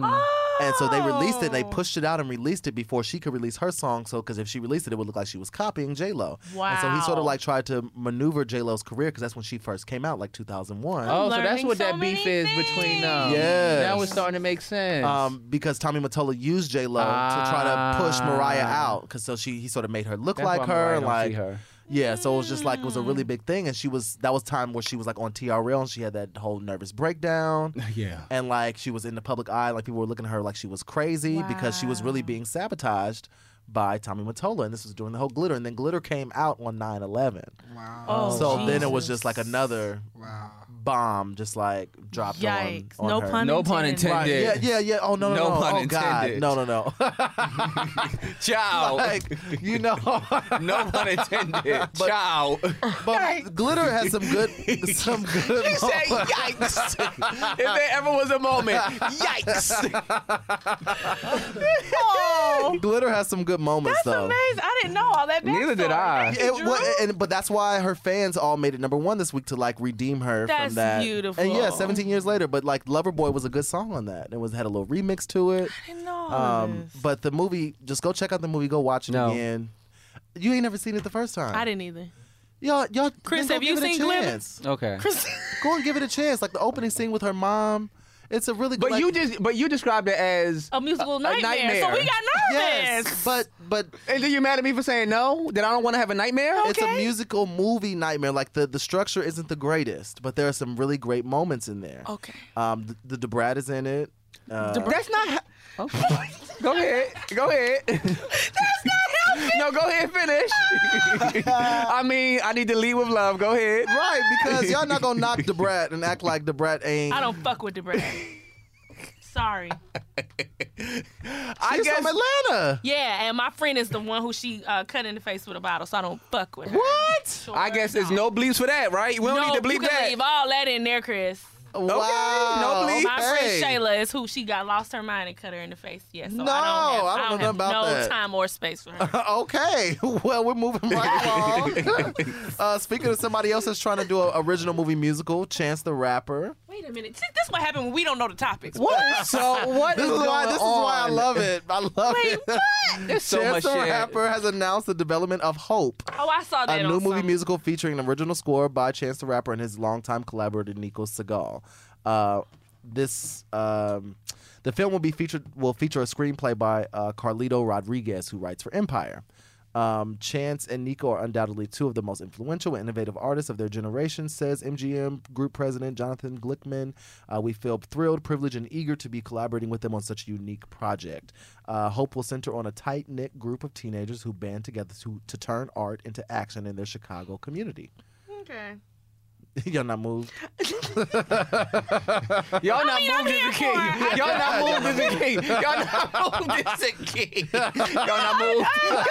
And so they released it, and they pushed it out and released it before she could release her song. So, because if she released it, it would look like she was copying J Lo. And so he sort of Wow. like tried to maneuver J Lo's career because that's when she first came out, like two thousand one. Oh, so that's learning what so that beef many is between them. Yes. Now it's starting to make sense. Um, because Tommy Mottola used J Lo to try to push Mariah out, because so she he sort of made her look That's like why her, Mariah and don't like see her. yeah. So it was just like it was a really big thing, and she was that was time where she was like on T R L, and she had that whole nervous breakdown, Yeah. and like she was in the public eye, like people were looking at her like she was crazy because she was really Wow. being sabotaged by Tommy Mottola, and this was during the whole Glitter, and then Glitter came out on nine eleven. Wow. Oh, so then it was Jesus. just like another Wow. bomb, just like dropped Yikes. on, on No her. pun No pun intended. Right. Yeah, intended. yeah, yeah. Oh no, no, No no. pun oh God, intended. no, no, no. Ciao. like you know, No pun intended. But- Ciao. but Glitter has some good, some good. You say moments. yikes. If there ever was a moment, yikes. Oh, Glitter has some good moments that's though. amazing. I didn't know all that. Neither did backstory. I. Thank you, It, Drew. well, and, but that's why her fans all made it number one this week to like redeem her That's from that. beautiful. And yeah, seventeen years later, but like Loverboy was a good song on that. It was had a little remix to it. I didn't know all Um, of this. but the movie, just go check out the movie. Go watch it No. again. You ain't never seen it the first time. I didn't either. Y'all, y'all. Chris, then go have you give it a seen Glitter? chance. Okay. Chris, Go and give it a chance. Like the opening scene with her mom. It's a really. But like, you just but you described it as a musical a nightmare. nightmare. So we got nervous. yes, but but And then you mad at me for saying no? That I don't want to have a nightmare? it's a Okay. musical movie nightmare. Like the the structure isn't the greatest, but there are some really great moments in there. Okay. Um, the, the Debrat is in it. Uh, That's not. Ha- okay. Go ahead. Go ahead. That's not helping. No, go ahead. Finish. I mean, I need to lead with love. Go ahead. right, because y'all not gonna knock Debrat and act like Debrat ain't. I don't fuck with the brand. Sorry. I She's guess. from Atlanta. Yeah, and my friend is the one who she uh, cut in the face with a bottle, so I don't fuck with her. What? Sure I guess there's no bleeps for that, right? We don't no, need to bleep you can that. leave all that in there, Chris. Wow. no bleep. My friend okay. Shayla is who she got lost her mind and cut her in the face. Yeah, so No, I don't have, I don't know have nothing about no that. time or space for her. Okay, well we're moving right along. uh, speaking of somebody else that's trying to do an original movie musical, Chance the Rapper. Wait a minute. See, this is what happened when we don't know the topics. What? So what This is is going why. This is why I on? love it. I love Wait, it. what? There's so Chance much the shit. Rapper has announced the development of Hope, Oh, I saw that a on new movie some- musical featuring an original score by Chance the Rapper and his longtime collaborator Nico Segal. Uh, this um, the film will be featured will feature a screenplay by uh, Carlito Rodriguez, who writes for Empire. Um, Chance and Nico are undoubtedly two of the most influential and innovative artists of their generation, says M G M Group President Jonathan Glickman. Uh, we feel thrilled, privileged, and eager to be collaborating with them on such a unique project. Uh, Hope will center on a tight-knit group of teenagers who band together to, to turn art into action in their Chicago community. Okay. Y'all not moved? Y'all not I mean, I'm moved as here a king. for it. Y'all not moved as a king. Y'all not moved as a king. Y'all not moved.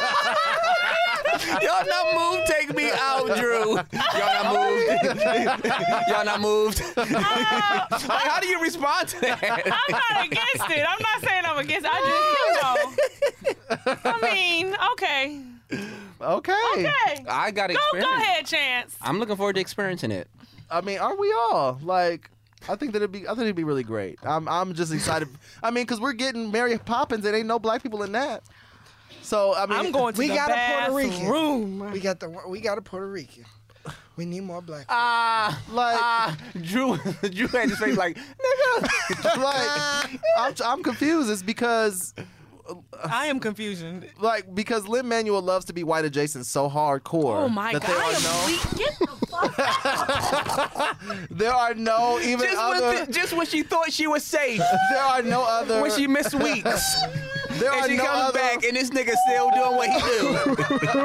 Y'all not moved. Take me out, Drew. Y'all not moved. Y'all not moved. Like, how do you respond to that? I'm not against it. I'm not saying I'm against it. I just, you know. I mean, okay. Okay. Okay. I got Go, experience. go ahead, Chance. I'm looking forward to experiencing it. I mean, aren't we all? Like, I think that it'd be. I think it'd be really great. I'm. I'm just excited. I mean, because we're getting Mary Poppins, and ain't no black people in that. So I mean, I'm going to we the got a Puerto bathroom. Rican. We got the we got a Puerto Rican. We need more black. Ah, Like, ah, Drew, Drew had his face like, nigga. like, I'm. I'm confused. It's because. I am confusion. Like, because Lin-Manuel loves to be white adjacent so hardcore. Oh my that God. There I are am no, weak. Get the fuck out. there are no even Just, other. when the, just when she thought she was safe, there are no other. when she missed weeks, there and are she no comes other. back, and this nigga still doing what he do.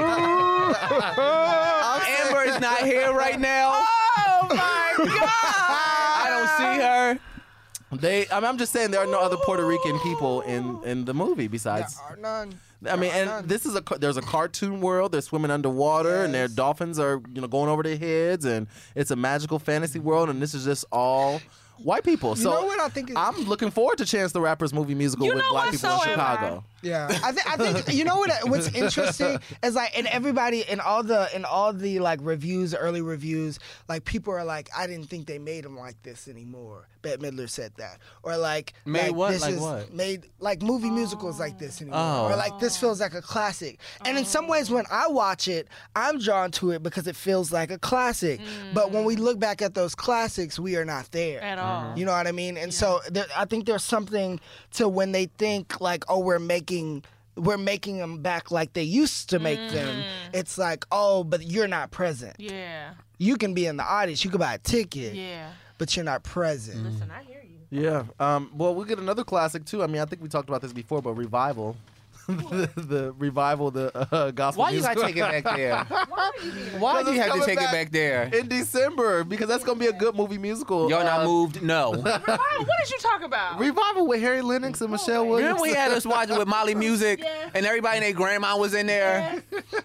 Amber is not here right now. Oh my God. I don't see her. They. I mean, I'm just saying there are no other Puerto Rican people in in the movie besides. There are none. I mean, There are and none. this is a ca- there's a cartoon world. They're swimming underwater, and their Yes. dolphins are you know going over their heads, and it's a magical fantasy world. And this is just all white people. You So know what I think is- I'm looking forward to Chance the Rapper's movie musical You with know black what, people in so am I. Chicago. Yeah, I, th- I think you know what what's interesting is like, and everybody in all the in all the like reviews, early reviews, like people are like, I didn't think they made them like this anymore. Bette Midler said that, or like Made like, what? This Like is what? Made like movie musicals like this anymore, Oh. or like this feels like a classic. And in some ways, when I watch it, I'm drawn to it because it feels like a classic. But when we look back at those classics, we are not there At all. You know what I mean? And so there, I think there's something to when they think like, oh, we're making we're making them back like they used to make them. It's like, oh, but you're not present. Yeah. You can be in the audience, you can buy a ticket, Yeah. but you're not present. Listen, I hear you. Yeah. Um, well, we'll get another classic too. I mean, I think we talked about this before, but Revival. the, the Revival, the uh, gospel Why you musical. gotta take it back there? Why do Because you it's have to coming take back it back there? in December, because that's going to be a good movie musical. Y'all not Uh, moved? No. What did you talk about? Revival with Harry Lennox and Michelle Williams. Remember we had us watching with Molly Music, Yeah. and everybody and their grandma was in there?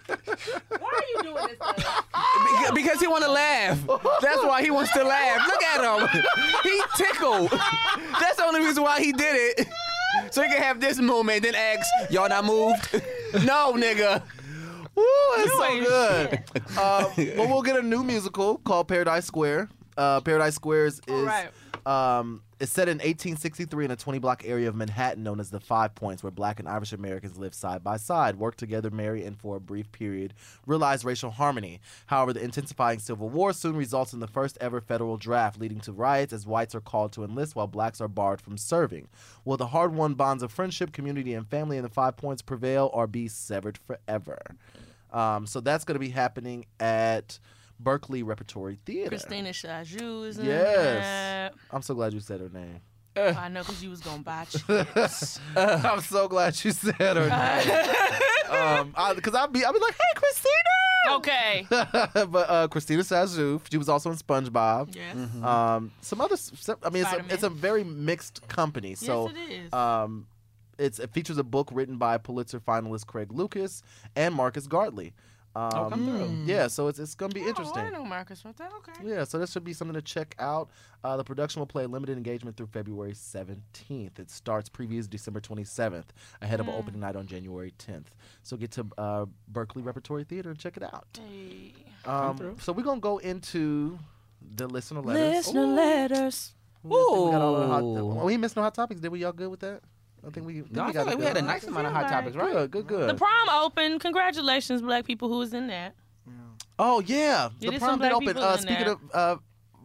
Why are you doing this? Beca- Because he want to laugh. That's why he wants to laugh. Look at him. He tickled. That's the only reason why he did it. So he can have this moment, then ask, y'all not moved? No, nigga. Woo, it's so ain't good. um, well, we'll get a new musical called Paradise Square. Uh, Paradise Square is, is right. um, it's set in eighteen sixty-three in a twenty-block area of Manhattan known as the Five Points, where black and Irish Americans live side by side, work together, marry, and for a brief period realize racial harmony. However, the intensifying civil war soon results in the first ever federal draft, leading to riots as whites are called to enlist while blacks are barred from serving. Will the hard-won bonds of friendship, community, and family in the Five Points prevail or be severed forever? Um, so that's going to be happening at Berkeley Repertory Theater. Christina Chajou is in Yes. that. I'm so glad you said her name. I know, because you was going to buy chips. I'm so glad you said her name. um, Because I'd be, I'd be like, hey, Christina! Okay. but uh, Christina Chazou, she was also in SpongeBob. Yes. Um, some other, some, I mean, it's a, Spider-Man. it's a very mixed company. So, yes, it is. um, it's, it features a book written by Pulitzer finalist Craig Lucas and Marcus Gartley. Um, Oh, come through. Yeah, so it's it's gonna be interesting. Oh, I know Marcus wrote that. Okay. Yeah, so this should be something to check out. Uh, the production will play limited engagement through February seventeenth. It starts previews December twenty-seventh, ahead of Hmm. an opening night on January tenth. So get to uh, Berkeley Repertory Theater and check it out. Hey. Um, so we're going to go into the listener letters. Listener letters. Ooh, I think we got all the hot, Ooh. well, we missed no hot topics. Did we? Y'all good with that? I think we. think No, I we feel got like it we had a good. nice amount of hot topics, right? Good, good, good. The prom opened. Congratulations, black people who was in that. Oh yeah, Yeah, the there's prom some did black open. people Uh, in speaking there. of uh,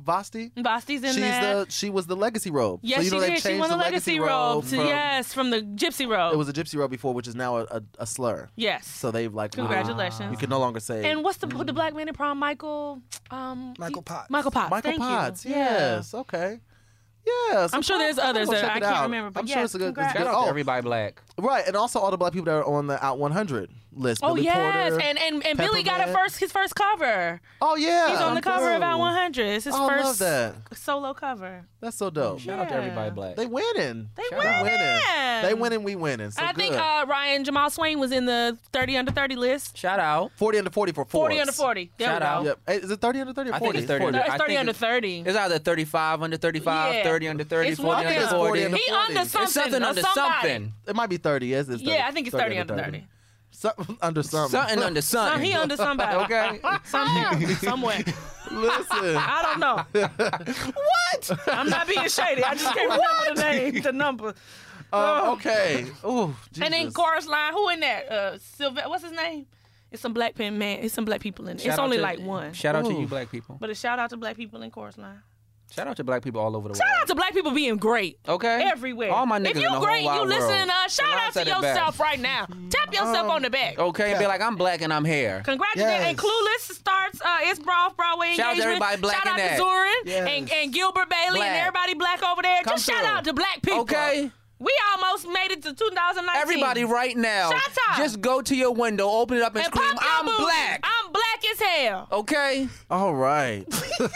Vasti. Vasti's in She's there. the she was the legacy robe. Yes, so, you she know, they did. She changed won the the legacy robe. to, from- yes, from the gypsy robe. It was a gypsy robe before, which is now a, a, a slur. yes. So they've like really- Congratulations. you can no longer say And what's the the black man in prom? Michael. Um, Michael Potts. Michael Potts. Michael Thank Potts. You. Yes. Okay. Yeah. so I'm sure I'm- there's I'm others gonna that check I it can't out. remember, but I'm sure yes, it's a good. It's congrats. good. Shout out to Oh, everybody black. right, and also all the black people that are on the Out one hundred list. Oh Billy yes, Porter, and and, and Billy got a Peppermint. first his first cover. Oh yeah, He's on the cover of Out Cool. one hundred. It's his Oh, I love first that. solo cover. That's so dope. Shout out to everybody Yeah. black. They winning. They We winning. They winning. We winning. So I good. think uh, Ryan Jamal Swain was in the thirty under thirty list. Shout out. forty under forty for forty Forbes. under forty. There Shout we go. out. Yep. Hey, is it thirty under thirty or I forty? think it's thirty forty. under- It's I thirty think under it- thirty. It's either thirty-five under thirty-five, Yeah. thirty under thirty, It's forty one under of them. forty forty. under He forty. under It's something. It's something or under somebody. something. It might be thirty. Yes, it's thirty. Yeah, I think it's thirty under thirty. Something under something. Something under Some, something. he under somebody. Okay. Something. Somewhere. Listen. I don't know. What? I'm not being shady. I just can't remember the name, the number. Uh, okay. Ooh, And then Jesus. chorus line, who in there? Uh, Sylve- what's his name? It's some black pen man. It's some black people in it. Shout It's out only to- like one. Shout out to Ooh. you black people. But a shout out to black people in chorus line. Shout out to black people all over the Shout world. out to black people being great. Okay. Everywhere. All my niggas If in you the great, whole you wide listening world. to us, shout Salon out to said it best. yourself right now. Tap yourself on the back. Okay, and be like, I'm black and I'm here. Congratulations. Yes. And Clueless starts uh, its Broad Broadway Shout out to engagement. everybody black shout in out that. to Zoran Yes. and, and Gilbert Bailey Black. and everybody black over there. Come Just shout through. out to black people. Okay. We almost made it to two thousand nineteen. Everybody right now, Shut up. just go to your window, open it up and, And scream, pop your I'm booty. black. I'm black as hell. Okay? All right.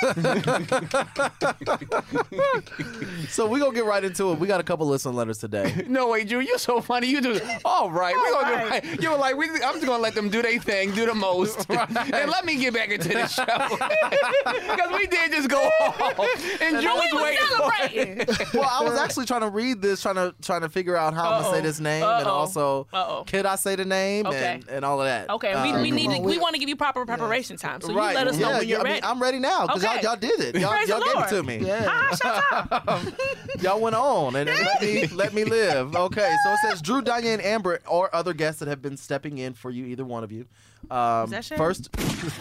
So we're going to get right into it. We got a couple listen letters today. No, wait, Drew, you're so funny. You do, all right, we're going to get right. You were like, we, I'm just going to let them do their thing, do the most. And let me get back into the show. Because we did just go home. And Drew We was was waiting for celebrating. Well, I was actually trying to read this, trying to trying to figure out how I'm going to say Uh-oh. this name and Uh-oh. also Uh-oh. could I say the name Okay. and, and all of that. Okay, we, Um, we need to, on, we we- want to give you proper preparation time. So right. you let us know Yeah, when yeah, you're I mean, ready. I'm ready now because Okay. y'all, y'all did it. Y'all, Praise y'all the gave Lord. it to me. Yeah. Ah, shut up. Y'all went on and, and let me let me live. Okay, so it says Drew, Diane, Amber, or other guests that have been stepping in for you, either one of you. Um, Is that shit? first,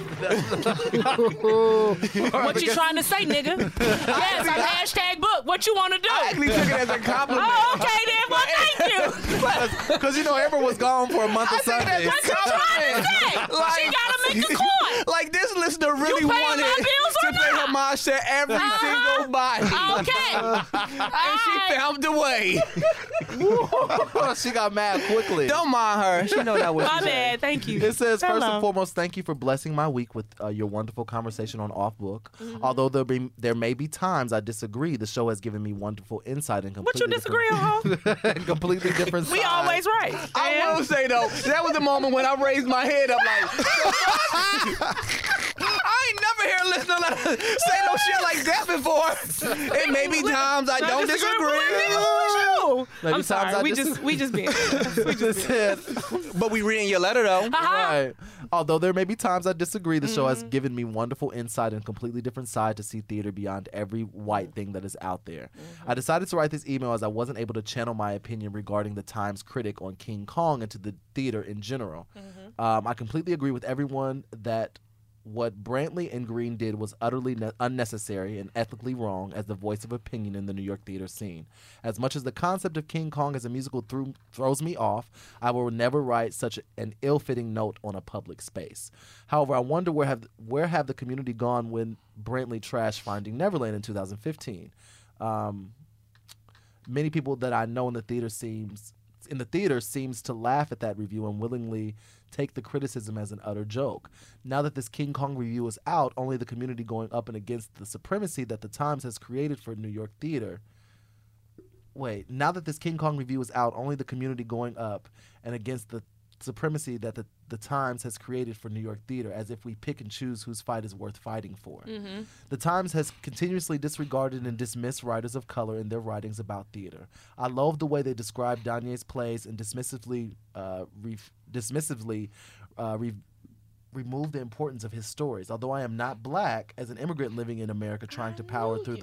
What you trying to say, nigga? Yes, I'm hashtag book. What you want to do? I actually took it as a compliment. Oh, okay then. Well, thank you. because you know Amber was gone for a month of Sundays. What you trying to say? she gotta make a coin. Like this listener really You paying wanted my bills or to pay not? homage to every Uh-huh. single body. Okay. And she found a way. She got mad quickly. Don't mind her. She know that was My bad. Thank you. It says, first Hello. and foremost, thank you for blessing my week with uh, your wonderful conversation on Off Book. Mm-hmm. Although there be there may be times I disagree, the show has given me wonderful insight and What completely you disagree on? different, completely different. We sides. always right. I will say though, that was the moment when I raised my head up like, I ain't never hear a listener like, say no shit like that before. It may be times I don't disagree. Maybe I'm times sorry. I We dis- just we just being. It said, But we reading your letter though. Uh-huh. Right. Although there may be times I disagree, the show has Mm-hmm. given me wonderful insight and completely different side to see theater beyond every white thing that is out there. Mm-hmm. I decided to write this email as I wasn't able to channel my opinion regarding the Times critic on King Kong into the theater in general. Mm-hmm. Um, I completely agree with everyone that what Brantley and Green did was utterly ne- unnecessary and ethically wrong as the voice of opinion in the New York theater scene. As much as the concept of King Kong as a musical threw, throws me off, I will never write such an ill-fitting note on a public space. However, I wonder where have where have the community gone when Brantley trashed Finding Neverland in two thousand fifteen? Um, many people that I know in the theater seems in the theater seems to laugh at that review and willingly take the criticism as an utter joke. Now that this King Kong review is out, only the community going up and against the supremacy that the Times has created for New York theater. Wait, now that this King Kong review is out, only the community going up and against the supremacy that the, the Times has created for New York theater, as if we pick and choose whose fight is worth fighting for. Mm-hmm. The Times has continuously disregarded and dismissed writers of color in their writings about theater. I love the way they describe Danye's plays and dismissively, uh, re- dismissively uh, re- remove the importance of his stories. Although I am not black, as an immigrant living in America trying to power through the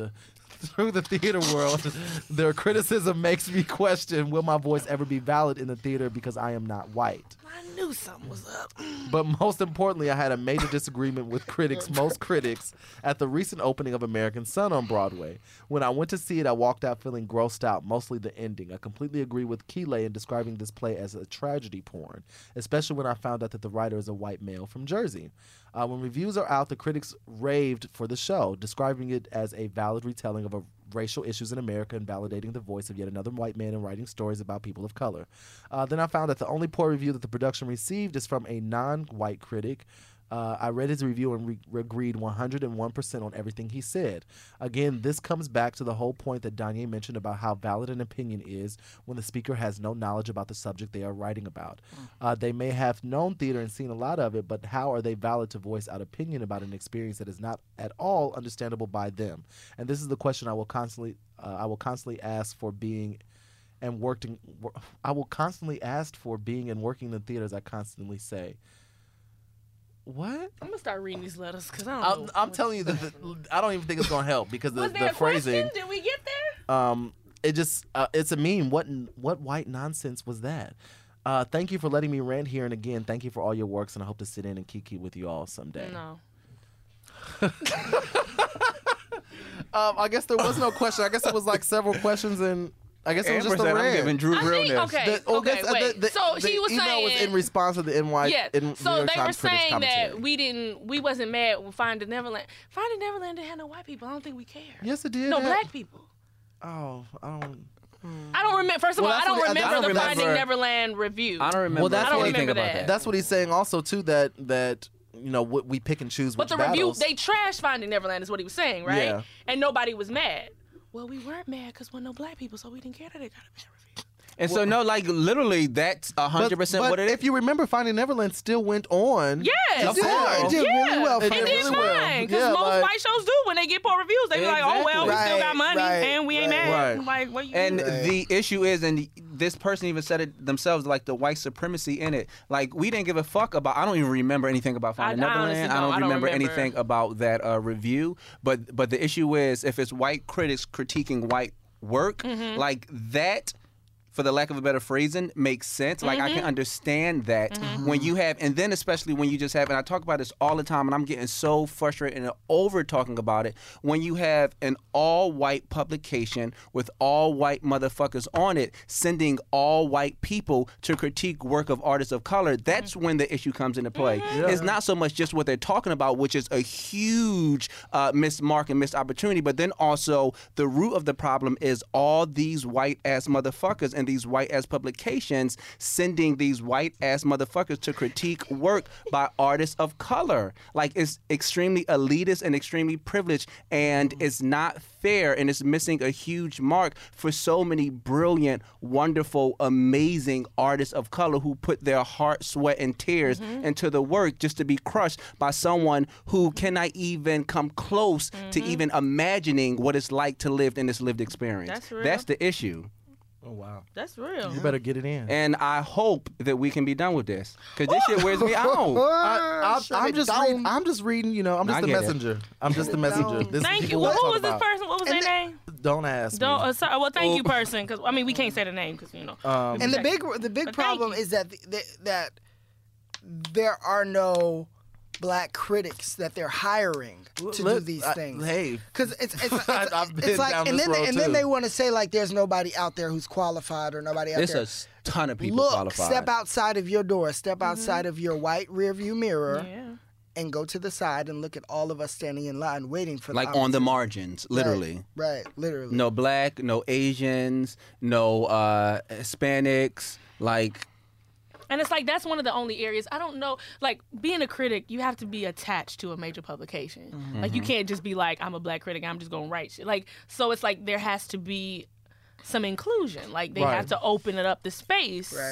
through the theater world, their criticism makes me question, will my voice ever be valid in the theater because I am not white? I knew something was up. But most importantly, I had a major disagreement with critics, most critics, at the recent opening of American Son on Broadway. When I went to see it, I walked out feeling grossed out, mostly the ending. I completely agree with Keeley in describing this play as a tragedy porn, especially when I found out that the writer is a white male from Jersey. Uh, when reviews are out, the critics raved for the show, describing it as a valid retelling of a racial issues in America and validating the voice of yet another white man in writing stories about people of color. Uh, then I found that the only poor review that the production received is from a non-white critic. Uh, I read his review and re- agreed one hundred one percent on everything he said. Again, this comes back to the whole point that Danye mentioned about how valid an opinion is when the speaker has no knowledge about the subject they are writing about. Mm. Uh, they may have known theater and seen a lot of it, but how are they valid to voice out opinion about an experience that is not at all understandable by them? And this is the question I will constantly, uh, I will constantly ask for being and working. I will constantly ask for being and working in the theater, as I constantly say. What? I'm gonna start reading these letters because I don't I'm, know. I'm telling you that the, I don't even think it's gonna help because the, Was there the a phrasing. question? Did we get there? Um, it just uh, it's a meme. What what white nonsense was that? Uh, thank you for letting me rant here, and again, thank you for all your works, and I hope to sit in and kiki with you all someday. No. um, I guess there was no question. I guess it was like several questions and. I guess it was just a I'm rant. giving Drew I think, realness. okay, The- oh, okay, that's- uh, wait. the- the- so the he was email saying, was in response to the N Y. yeah. in New So York they were Times critics saying commentary. that we didn't, we wasn't mad with Finding Neverland. Finding Neverland didn't have no white people. I don't think we care. Yes, it did. No It had- black people. Oh, I don't. I don't remember. First of Well, all, I that's don't what- remember I don't the remember- Finding Neverland review. I don't remember Well, that's what- anything remember about that. that. That's what he's saying. Also, too, that that you know we, we pick and choose. But which the review, battles. they trashed Finding Neverland, is what he was saying, right? Yeah. And nobody was mad. Well, we weren't mad because we're no black people, so we didn't care that they got a bad review. And so, no, like, literally, that's one hundred percent but what it is. If you remember, Finding Neverland still went on. Yes. to It did, sell. it did Yeah. really well. It It did did really well. fine, because Yeah, most like- white shows do when they get poor reviews. They be like, "Oh well, we Exactly. still got money, Right, and we ain't right, mad." right. Like, what you? And Right. the issue is, and this person even said it themselves, like the white supremacy in it. Like, we didn't give a fuck about. I don't even remember anything about Finding I- I honestly Neverland. I don't. don't, I don't remember, remember. anything about that uh, review. But but the issue is, if it's white critics critiquing white work, Mm-hmm. like that. For the lack of a better phrasing, makes sense. Like, I can understand that when you have, and then especially when you just have, and I talk about this all the time, and I'm getting so frustrated and over talking about it, when you have an all-white publication with all white motherfuckers on it, sending all white people to critique work of artists of color, that's when the issue comes into play. It's not so much just what they're talking about, which is a huge uh, missed mark and missed opportunity, but then also the root of the problem is all these white-ass motherfuckers and these white ass publications sending these white ass motherfuckers to critique work by artists of color. Like, it's extremely elitist and extremely privileged, and it's not fair, and it's missing a huge mark for so many brilliant, wonderful, amazing artists of color who put their heart, sweat, and tears Mm-hmm. into the work just to be crushed by someone who cannot even come close to even imagining what it's like to live in this lived experience. That's real. That's the issue. Oh wow. That's real. You better get it in. And I hope that we can be done with this, because this shit wears me out. I, Shut I, I'm it just down. reading. I'm just reading. You know, I'm just I the get it. messenger. I'm just the messenger. down. This is Thank people you. we Well, who talk was this about. person? What was their name? Don't ask Don't. me. Uh, sorry, well, thank Well- you, person. Because I mean, we can't say the name because you know. Um, And the Okay. big the big But thank problem you. is that th- that there are no black critics that they're hiring to do Let- these I- things. hey. Because it's it's, it's, I've it's, been like, down and this then road, and then too. they want to say like there's nobody out there who's qualified or nobody out There's there. a ton of people Look, qualified. step outside of your door, step outside of your white rearview mirror, Yeah. and go to the side and look at all of us standing in line waiting for Like the on the opportunity. margins, literally. Right, right, literally. No black, no Asians, no uh, Hispanics. Like, And it's like that's one of the only areas I don't know. Like being a critic, you have to be attached to a major publication. Mm-hmm. Like you can't just be like, I'm a black critic, I'm just gonna write shit. Like so, it's like there has to be some inclusion. Like they Right. have to open it up the space Right.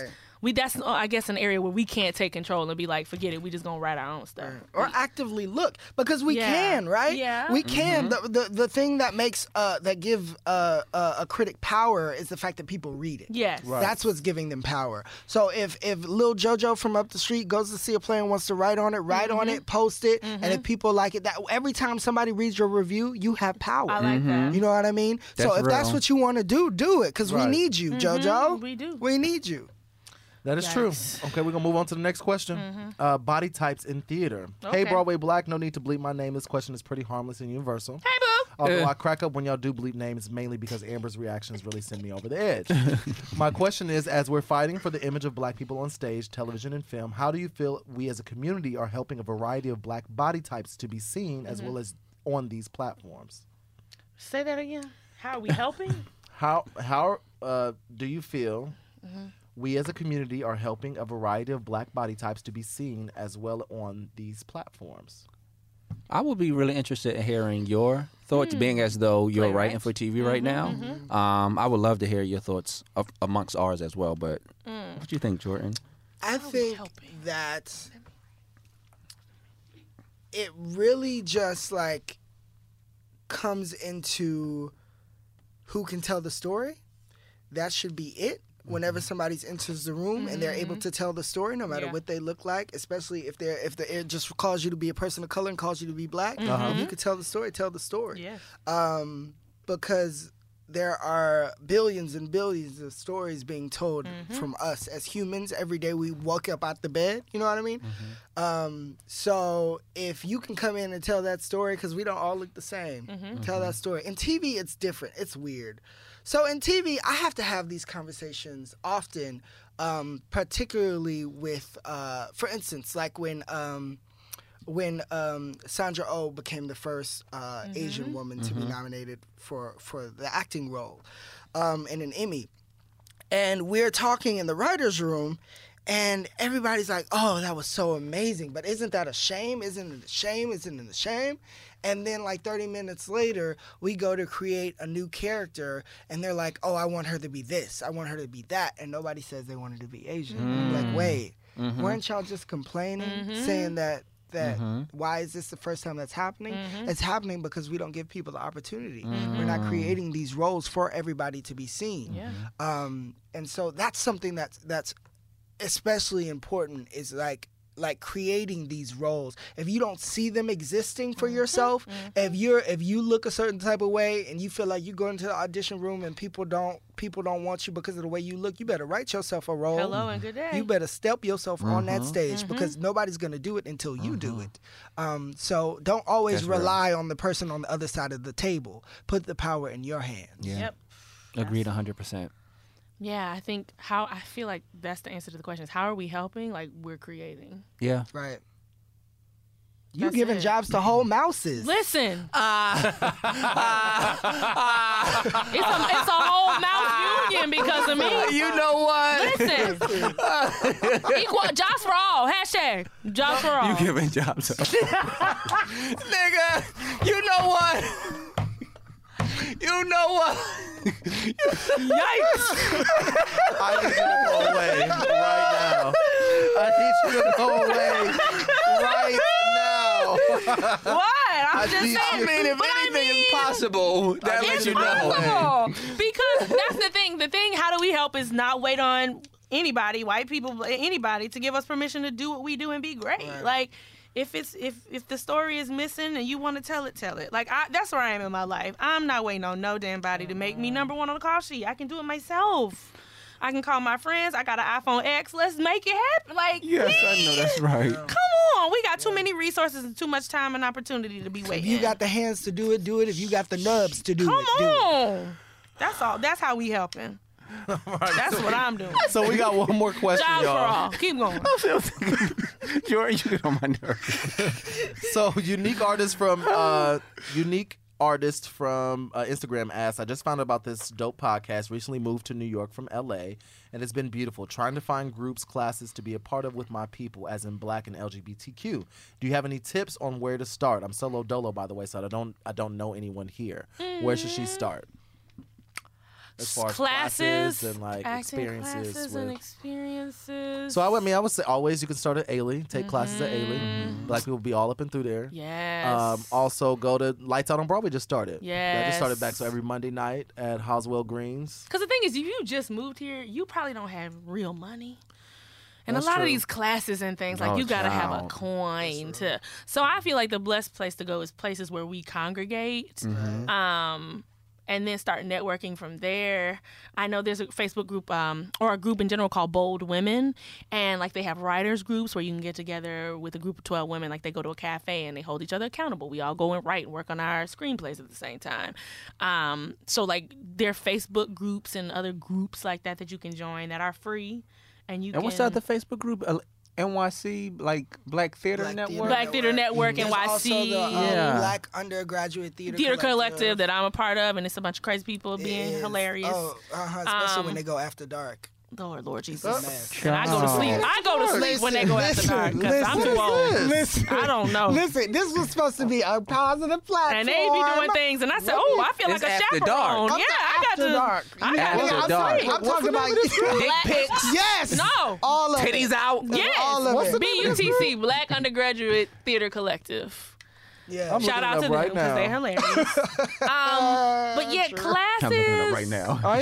we that's uh, I guess an area where we can't take control and be like, forget it, we just gonna write our own stuff. Or actively look, because we Yeah. can, right? Yeah. We can. The, the the thing that makes uh that give uh, uh, a critic power is the fact that people read it. Yes. Right. That's what's giving them power. So if if Lil JoJo from up the street goes to see a play and wants to write on it, write on Mm-hmm. it, post it, and if people like it, that every time somebody reads your review, you have power. I like that. You know what I mean? so That's if that's real. what you want to do, do it, because Right. we need you, JoJo. we do. We need you. That is Yikes. true. Okay, we're gonna move on to the next question. Uh, body types in theater. Hey, Okay. Broadway Black. No need to bleep my name. This question is pretty harmless and universal. Hey, boo. Although Eh. I crack up when y'all do bleep names, mainly because Amber's reactions really send me over the edge. My question is, as we're fighting for the image of black people on stage, television, and film, how do you feel we as a community are helping a variety of black body types to be seen as well as on these platforms? Say that again. How are we helping? How how uh, do you feel we as a community are helping a variety of black body types to be seen as well on these platforms? I would be really interested in hearing your thoughts, being as though you're Playwright. writing for T V right now. Um, I would love to hear your thoughts of, amongst ours as well. But what do you think, Jordan? I think helping? that it really just like comes into who can tell the story. That should be it. Whenever somebody enters the room and they're able to tell the story, no matter Yeah. what they look like, especially if they're if the, it just calls you to be a person of color and calls you to be black, if you could tell the story, tell the story. Yes. Um, because there are billions and billions of stories being told from us as humans every day we walk up out the bed. You know what I mean? Um, so if you can come in and tell that story, because we don't all look the same, tell that story. In T V, it's different. It's weird. So in T V, I have to have these conversations often, um, particularly with, uh, for instance, like when um, when um, Sandra Oh became the first uh, Asian woman to be nominated for, for the acting role um, in an Emmy. And we're talking in the writer's room, and everybody's like, oh, that was so amazing. But isn't that a shame? Isn't it a shame? Isn't it a shame? And then like thirty minutes later, we go to create a new character, and they're like, oh, I want her to be this. I want her to be that. And nobody says they want her to be Asian. I'm like, wait, weren't y'all just complaining, saying that, that why is this the first time that's happening? It's happening because we don't give people the opportunity. We're not creating these roles for everybody to be seen. Yeah. Um, and so that's something that's that's especially important, is like like creating these roles. If you don't see them existing for yourself, if you're if you look a certain type of way and you feel like you go into the audition room and people don't people don't want you because of the way you look, you better write yourself a role. Hello and good day. You better step yourself on that stage, because nobody's gonna do it until you do it. Um, so don't always That's real. rely on the person on the other side of the table. Put the power in your hands. Yeah. Yep. Agreed one hundred percent. Yeah, I think how I feel like that's the answer to the question is how are we helping? Like we're creating. Yeah. Right. You That's giving it. jobs to whole mouses. Listen. it's a it's a whole mouse union because of me. You know what? Listen. Equal jobs for all. Hashtag jobs for all. You giving jobs up. Nigga, you know what? You know what? Yikes. I need you to go away right now. I need you to go away right now. What? I'm I just need saying. you- I mean, if But I anything mean, is possible, that It's lets you know. possible. Because that's the thing. The thing, how do we help is not wait on anybody, white people, anybody, to give us permission to do what we do and be great. Right. Like, if it's if if the story is missing and you want to tell it, tell it. Like I, that's where I am in my life. I'm not waiting on no damn body to make me number one on the call sheet. I can do it myself. I can call my friends. I got an iPhone X. Let's make it happen. Like, Yes, I know that's right. come on. We got too many resources and too much time and opportunity to be If waiting. you got the hands to do it, do it. If you got the nubs to do Come it, do it. on. That's all. That's how we helping. That's what I'm doing. So we got one more question, Jobs for y'all. all. Keep going. Jordan, you get on my nerves. So unique artist from uh, unique artist from uh, Instagram asked, I just found out about this dope podcast. Recently moved to New York from L A, and it's been beautiful. Trying to find groups, classes to be a part of with my people, as in Black and L G B T Q. Do you have any tips on where to start? I'm solo dolo, by the way, so I don't I don't know anyone here. Where should she start? as far as classes, classes and like acting experiences. classes with... and experiences. So I, would- I mean, I would say always you can start at Ailey, take classes at Ailey. Mm-hmm. Black people be all up and through there. yes. Um, also go to Lights Out on Broadway. Just started. That just started back. So Yes. every Monday night at Hoswell Greens. Because the thing is, if you just moved here, you probably don't have real money. And That's a lot true. of these classes and things, like Oh, you gotta have a child. coin to. So I feel like the blessed place to go is places where we congregate, Mm-hmm. um, and then start networking from there. I know there's a Facebook group, um, or a group in general called Bold Women, and like they have writers groups where you can get together with a group of twelve women. Like they go to a cafe and they hold each other accountable. We all go and write and work on our screenplays at the same time. Um, so like there are Facebook groups and other groups like that that you can join that are free. And you And can what's the other Facebook group? Uh, N Y C, like Black Theater Black Network? Theater Black Theater Network, There's N Y also C, the um, Yeah. Black Undergraduate Theater, Theater Collective that I'm a part of, and it's a bunch of crazy people It being is. hilarious. Oh, uh-huh, especially Um, when they go after dark. Lord, Lord Jesus. mess. And I go to sleep. I go to sleep when they go after dark because I'm too old. Listen, I don't know. Listen, this was supposed to be a positive platform. And they be doing things, and I said, "Oh, I feel It's like a after chaperone." dark. I'm Yeah, the I got after to. dark. I You know, got After to. I'm, dark. sorry, I'm talking about Dick pics. Yes. No. All of Titties it. out. Yes. All of it. B U T C, Black Undergraduate Theater Collective. Yeah. I'm Shout looking out it to up right them because now. they're hilarious. um, but yeah, classes. I'm looking it up right now. I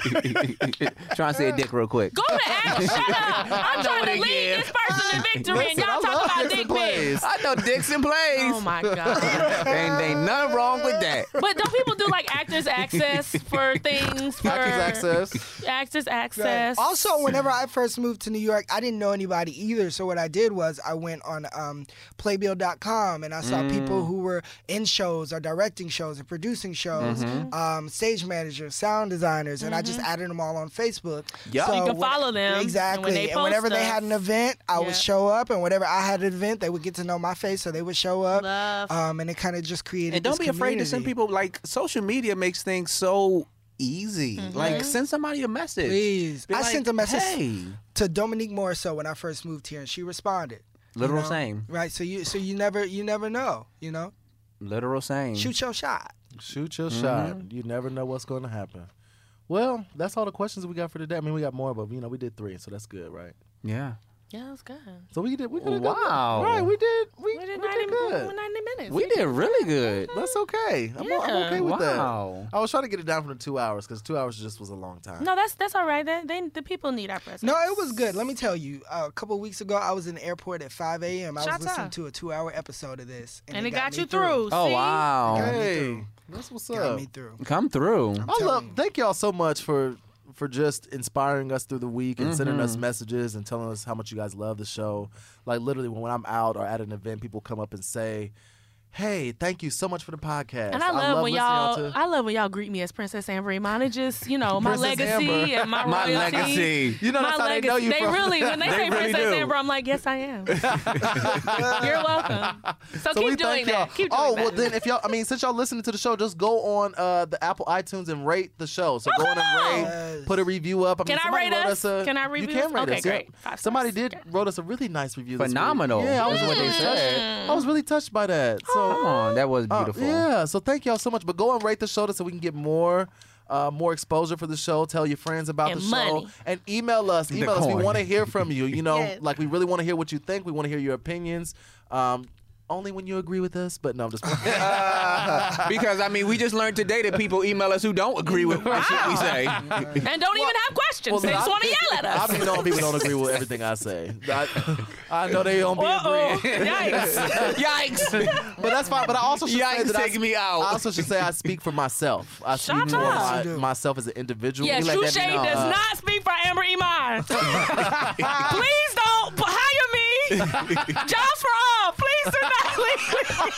am. Trying to say a dick real quick. Go to act. Shut up. I'm trying to it lead again. this person to victory, and Listen, y'all I talk love about Dixon dick Plays. pics. I know dicks in plays. Oh my god. ain't, ain't nothing wrong with that. But don't people do like actors access for things? For Actors Access. Actors access. Also, whenever I first moved to New York, I didn't know anybody either. So what I did was I went on um, playbill dot com and I saw Mm. people who were in shows or directing shows or producing shows, Mm-hmm. um, stage managers, sound designers, and I just added them all on Facebook. Yeah. So You can when- follow them, and Exactly. when they And whenever post they had stuff- an event, I Yeah. would show up. And whenever I had an event, they would get to know my face, so they would show up. Love. Um, and it kind of just created And don't this be afraid to send community. people, like, social media makes things so easy. Mm-hmm. Like, send somebody a message. Please. Be I like, sent a message Hey. to Dominique Morrisseau when I first moved here, and she responded. you Literal know? same. Right. So you so you never you never know. You know. Literal same. Shoot your shot. Shoot your Mm-hmm. shot. You never know what's going to happen. Well, that's all the questions we got for today. I mean, we got more, but you know, we did three, so that's good, right? Yeah. Yeah, that was good. So we did. We did Wow. Right, we did. We, We did we ninety, did good. ninety minutes. We did really good. That's okay. I'm, o- I'm Yeah. okay with Wow. that. I was trying to get it down from the two hours because two hours just was a long time. No, that's that's all right. They, they the people need our presence. No, it was good. Let me tell you. Uh, a couple weeks ago, I was in the airport at five a.m. I was Shots listening out. to a two-hour episode of this, and it got, me you through. Oh, See? wow. Got me Hey, through. that's what's Got up. me through. Come through. I telling love. you. Thank y'all so much for for just inspiring us through the week and sending Mm-hmm. us messages and telling us how much you guys love the show. Like literally, when I'm out or at an event, people come up and say, "Hey, thank you so much for the podcast." And I love, when listening y'all, to- I love when y'all greet me as Princess Amber Iman. It just, you know, my Princess legacy Amber. and my, My royalty. legacy. You know my that's how they legacy. know you They from. really, when they, They say really Princess do. Amber, I'm like, yes, I am. You're welcome. So, So we keep doing thank that. y'all. Keep doing oh that. well, then if y'all, I mean, since y'all listening to the show, just go on uh, the Apple iTunes and rate the show. So Oh, go on come and on. rate, Yes. put a review up. I Can mean, I somebody rate wrote us? us a, Can I You review can us? rate Okay, us. yeah. great. Five Somebody stars. did wrote us a really nice review. this week. Phenomenal. Yeah, I was That's what really they touched. said. I was really touched by that. So Come on. That was uh, beautiful. yeah. So thank y'all so much. But go and rate the show so we can get more. Uh, more exposure for the show. Tell your friends about And the show money. and email us. The Email us. We coin. want to hear from you. You know, Yes. like we really want to hear what you think. We want to hear your opinions. Um, only when you agree with us. But no, I'm just. Because, I mean, we just learned today that people email us who don't agree with what shit we say. And don't even have questions. Well, they just I- want to yell at I us. be knowing people don't agree with everything I say. I, I know they don't be Uh-oh. agreeing. Yikes. Yikes. But that's fine. But I also should say Yikes, that I, take me out. I also should say I speak for myself. I speak Shut for up. my, myself as an individual. Yeah, We let True that be Shade known. does Uh, not speak for Amber Iman. Please don't p- hire me. Jobs for all. Please do not leave me.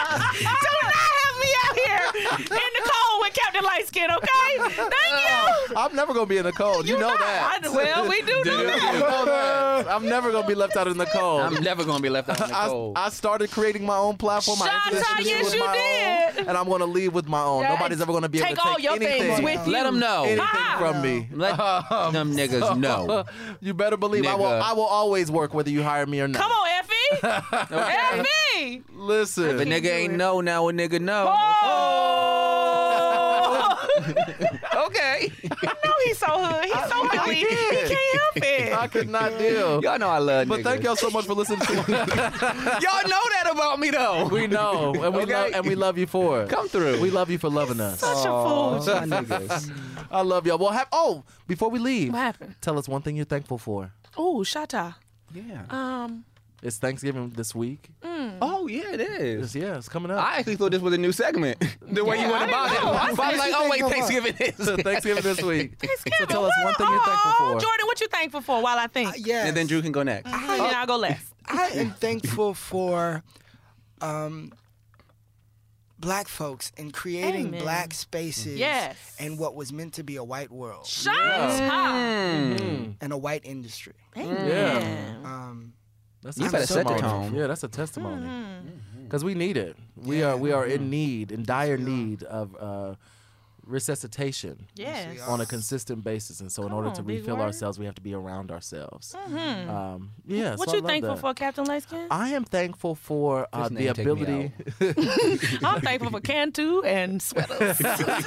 Do not have me out here in the cold with Captain Lightskin, okay? Thank you. I'm never gonna be in the cold. You, know that. I, well, we do know Do. You that. know that. I'm never gonna be left out in the cold. I'm never going to be left out in the I, cold. I started creating my own platform. My Shots internet out, shit yes, with you my did. own, and I'm gonna leave with my own. Yeah, Nobody's ever gonna be able take to take all your anything. things with you. Let them know. Anything Ah. from me. Let them niggas know. You better believe I will. Nigga. I will always work whether you hire me or not. Come on, Effie. Effie. Listen. If a nigga ain't know, now a nigga know. Oh. Okay. Okay. I know he's so hood. He's so hood. He can't help it. I could not deal. Y'all know I love But niggas. thank y'all so much for listening to Y'all know that about me, though. We know, and we Okay. love, and we love you for it. Come through. We love you for loving us. Such a fool. My niggas. I love y'all. Well, have oh, before we leave, What happened? tell us one thing you're thankful for. Ooh, Shata. Yeah. Um, It's Thanksgiving this week. Oh, yeah, it is. It's, yeah, it's coming up. I actually thought this was a new segment. The way you Yeah, went I about it. didn't know. I But I was like, oh, wait, Thanksgiving It's is. Thanksgiving this week. Thanksgiving. So tell us one thing you're thankful Oh, for. Jordan, what you thankful for while I think? Yes. And then Drew can go next. And then I'll go last. I am thankful for um, black folks and creating Amen. black spaces Yes. and what was meant to be a white world Shata. Mm. and a white industry. Amen. Um, That's You a better set the testimony. tone. Yeah, that's a testimony. Mm-hmm. Because we need it. We Yeah. are we are in need, in dire need of uh, resuscitation Yes. we on a consistent basis. And so, in Come order on, to big refill word. ourselves, we have to be around ourselves. Mhm. Um, yeah. What so I you love thankful that. for, Captain Lightskin? I am thankful for uh, His the name take me ability. I'm thankful for Cantu and sweaters.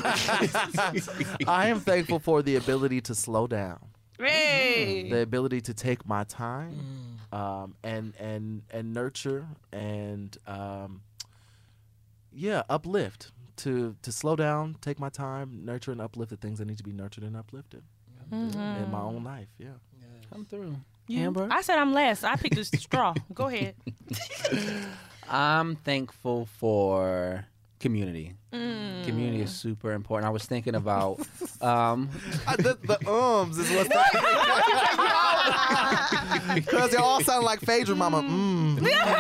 I am thankful for the ability to slow down, Hey. the ability to take my time, um, and and and nurture and um, yeah, uplift. To to slow down, take my time, nurture and uplift the things that need to be nurtured and uplifted in my own life. Yeah. Come through. You- Amber? I said I'm last. I picked a straw. Go ahead. I'm thankful for community. Mm. Community is super important. I was thinking about um, the, the ums is what's because they all sound like Phaedra Mama. Mm.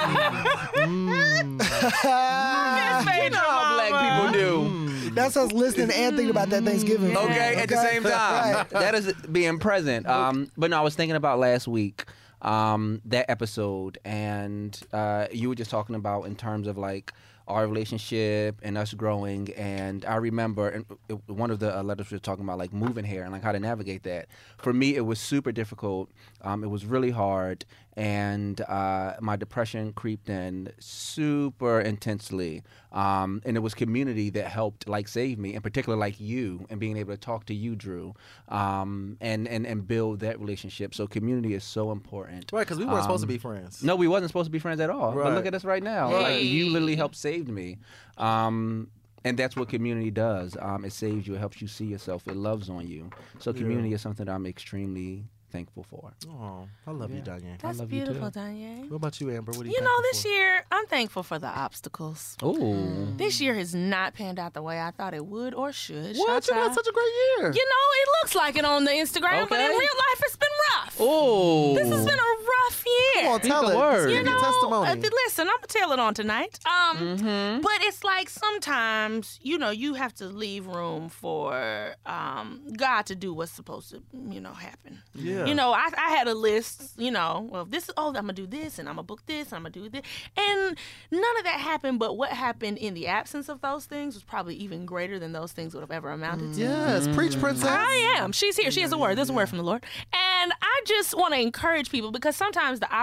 Yes, how black people do. that's us listening and thinking about that Thanksgiving. food, Okay, at the same time. Right. That is being present. Um, but no, I was thinking about last week, um, that episode, and uh, you were just talking about in terms of like our relationship and us growing. And I remember and it, one of the uh, letters we were talking about like moving here and like how to navigate that. For me, it was super difficult. Um, it was really hard. And uh, my depression creeped in super intensely. Um, and it was community that helped like save me, in particular like you and being able to talk to you, Drew, um, and, and, and build that relationship. So community is so important. Right, because we weren't supposed to Um, be friends. No, we wasn't supposed to be friends at all. But Right. look at us right now. Right. Like, you literally helped save me. Um, and that's what community does. Um, it saves you. It helps you see yourself. It loves on you. So community is something that I'm extremely thankful for. Oh, I love you, Yeah. Diane. That's love you beautiful, too. Danye. What about you, Amber? What are you You know, thankful this for? year, I'm thankful for the obstacles. Ooh. This year has not panned out the way I thought it would or should. What? You Shata. had such a great year. You know, it looks like it on the Instagram, but in Okay. real life, it's been rough. Oh. This has been a rough year. Come on, tell Speak it. a word. Give You your know, testimony. uh, th- listen, I'm gonna tell it on tonight. Um, Mm-hmm. but it's like sometimes, you know, you have to leave room for um, God to do what's supposed to, you know, happen. Yeah. You know, I, I had a list, you know, well, this is, oh, I'm gonna do this, and I'm gonna book this, and I'm gonna do this, and none of that happened. But what happened in the absence of those things was probably even greater than those things would have ever amounted to. Yes, preach, princess. I am. She's here. She has a word. There's a word from the Lord. And I just want to encourage people because sometimes the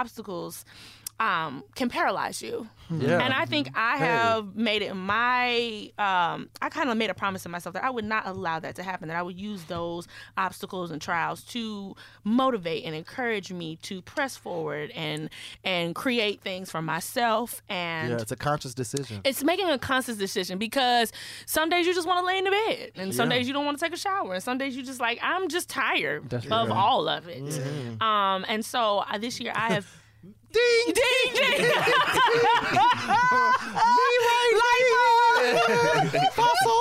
um, can paralyze you. Yeah. And I think I have made it my, um, I kind of made a promise to myself that I would not allow that to happen, that I would use those obstacles and trials to motivate and encourage me to press forward and and create things for myself. And Yeah, it's a conscious decision. it's making a conscious decision because some days you just want to lay in the bed and some Yeah. days you don't want to take a shower and some days you just like, I'm just tired That's of right. all of it. Mm-hmm. Um, and so uh, this year I have Ding, ding ding Me right here. Fossil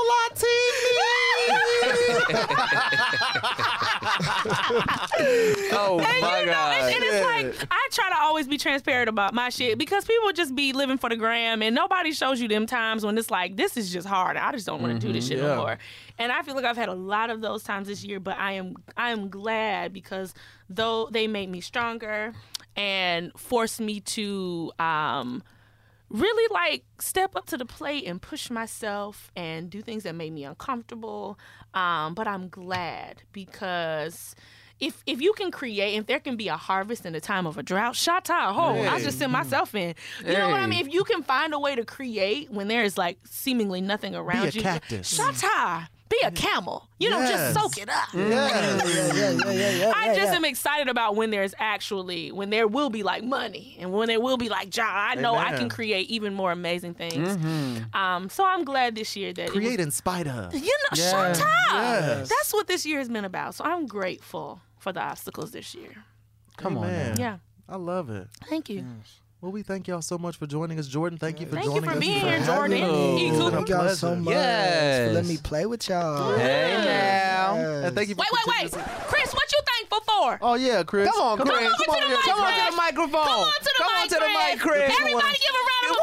Oh And, my you know, God. and, and it's like I try to always be transparent about my shit because people just be living for the gram and nobody shows you them times when it's like this is just hard. I just don't want to do this shit yeah. no more. And I feel like I've had a lot of those times this year, but I am I am glad because though they made me stronger and forced me to um really like step up to the plate and push myself and do things that made me uncomfortable. Um, but I'm glad because if if you can create, if there can be a harvest in the time of a drought, shata, ho, I just send myself in. You know what I mean? If you can find a way to create when there is like seemingly nothing around a you, cactus. shata. Be a camel. You know, Yes. just soak it up. Yes. Yeah, yeah, yeah, yeah, yeah. I yeah, just yeah. am excited about when there's actually, when there will be like money and when there will be like job. I know I Amen. can create even more amazing things. Um, so I'm glad this year that it was- Create in spite of. you know, Yeah. shut up. Yes. That's what this year has been about. So I'm grateful for the obstacles this year. Come on. Amen. now. Yeah. I love it. Thank you. Well, we thank y'all so much for joining us. Jordan, thank you for Thank you joining for us. being for here, having Jordan. me. E. It's been a Thank y'all so pleasure. much Yes. for letting me play with y'all. Hey now. And thank you for Wait, wait, wait. continuing to- Chris, what you thankful for? Oh, yeah, Chris. Come on, Chris. Come over Come to on, the here. mic, Come on to Chris. the microphone. Come on to the Come mic, on to the mic, Chris. Everybody give a round of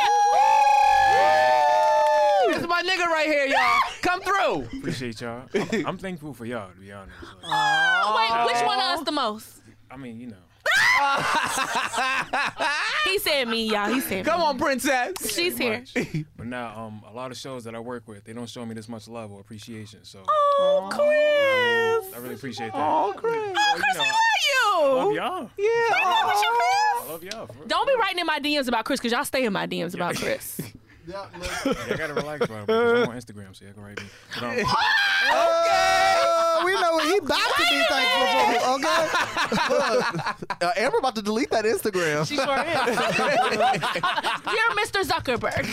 applause. This is my nigga right here, y'all. Come through. Appreciate y'all. I'm thankful for y'all, to be honest. Like, Oh, wait, which one of us the most? I mean, you know. He said me, y'all. He said Come me. on, princess. She's here. much. But now, um, a lot of shows that I work with, they don't show me this much love or appreciation. So Oh, Chris. I really appreciate that. Oh, Chris. Oh, Chris, you know, I love love you. y'all. Yeah. What's your I Chris? love y'all. For real. Don't be writing in my D Ms about Chris, because y'all stay in my D Ms about Chris. Yeah, look. Yeah, I gotta relax about it because I'm on Instagram, so you can write me. But, um, Oh, we know what he about to be thankful for. Okay. Uh, Amber about to delete that Instagram. She sure is. You're Mister Zuckerberg.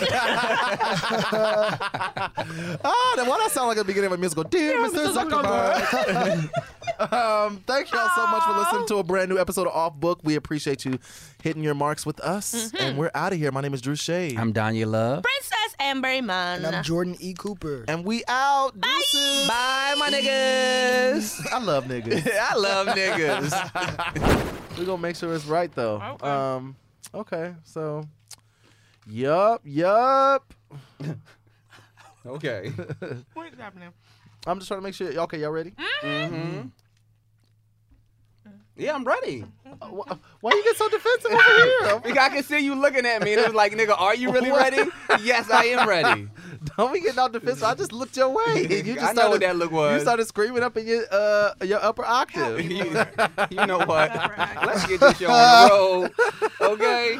Ah, then why that sound like the beginning of a musical? Dear Mister Zuckerberg. um, thank y'all so much for listening to a brand new episode of Off Book. We appreciate you hitting your marks with us, and we're out of here. My name is Drew Shade, I'm Danya Love. Princess Amber Man. And I'm Jordan E. Cooper. and we out. Deuces. Bye, my niggas. I love niggas. I love niggas. We're gonna make sure it's right though. Okay. Um, okay, so, yup, yup. Okay. What is happening? I'm just trying to make sure. Okay, y'all ready? Mm-hmm. Yeah, I'm ready. Wh- Why you get so defensive over here? Because I can see you looking at me and it was like, nigga, are you really ready? Yes, I am ready. Don't be getting all defensive. I just looked your way. And you just I know started, what that look was. You started screaming up in your uh your upper octave. you, you know what? Let's get this show on the road. Okay?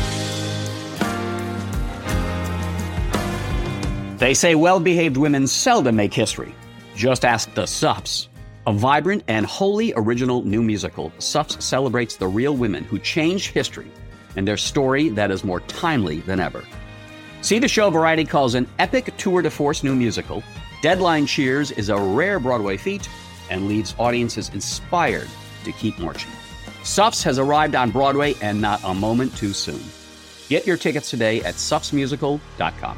They say well-behaved women seldom make history. Just ask the Sups. A vibrant and wholly original new musical, Sups celebrates the real women who changed history and their story that is more timely than ever. See the show Variety calls an epic tour de force new musical. Deadline cheers is a rare Broadway feat and leaves audiences inspired to keep marching. Sups has arrived on Broadway and not a moment too soon. Get your tickets today at sups musical dot com.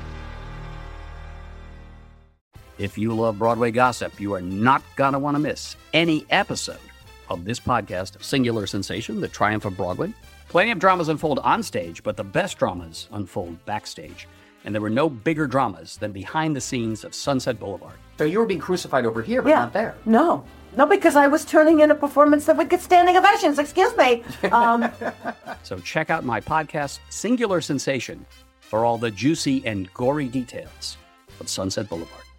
If you love Broadway gossip, you are not going to want to miss any episode of this podcast, Singular Sensation, The Triumph of Broadway. Plenty of dramas unfold on stage, but the best dramas unfold backstage. And there were no bigger dramas than behind the scenes of Sunset Boulevard. So you were being crucified over here, but Yeah. not there. No. No, because I was turning in a performance that would get standing ovations. Excuse me. Um, So check out my podcast, Singular Sensation, for all the juicy and gory details of Sunset Boulevard.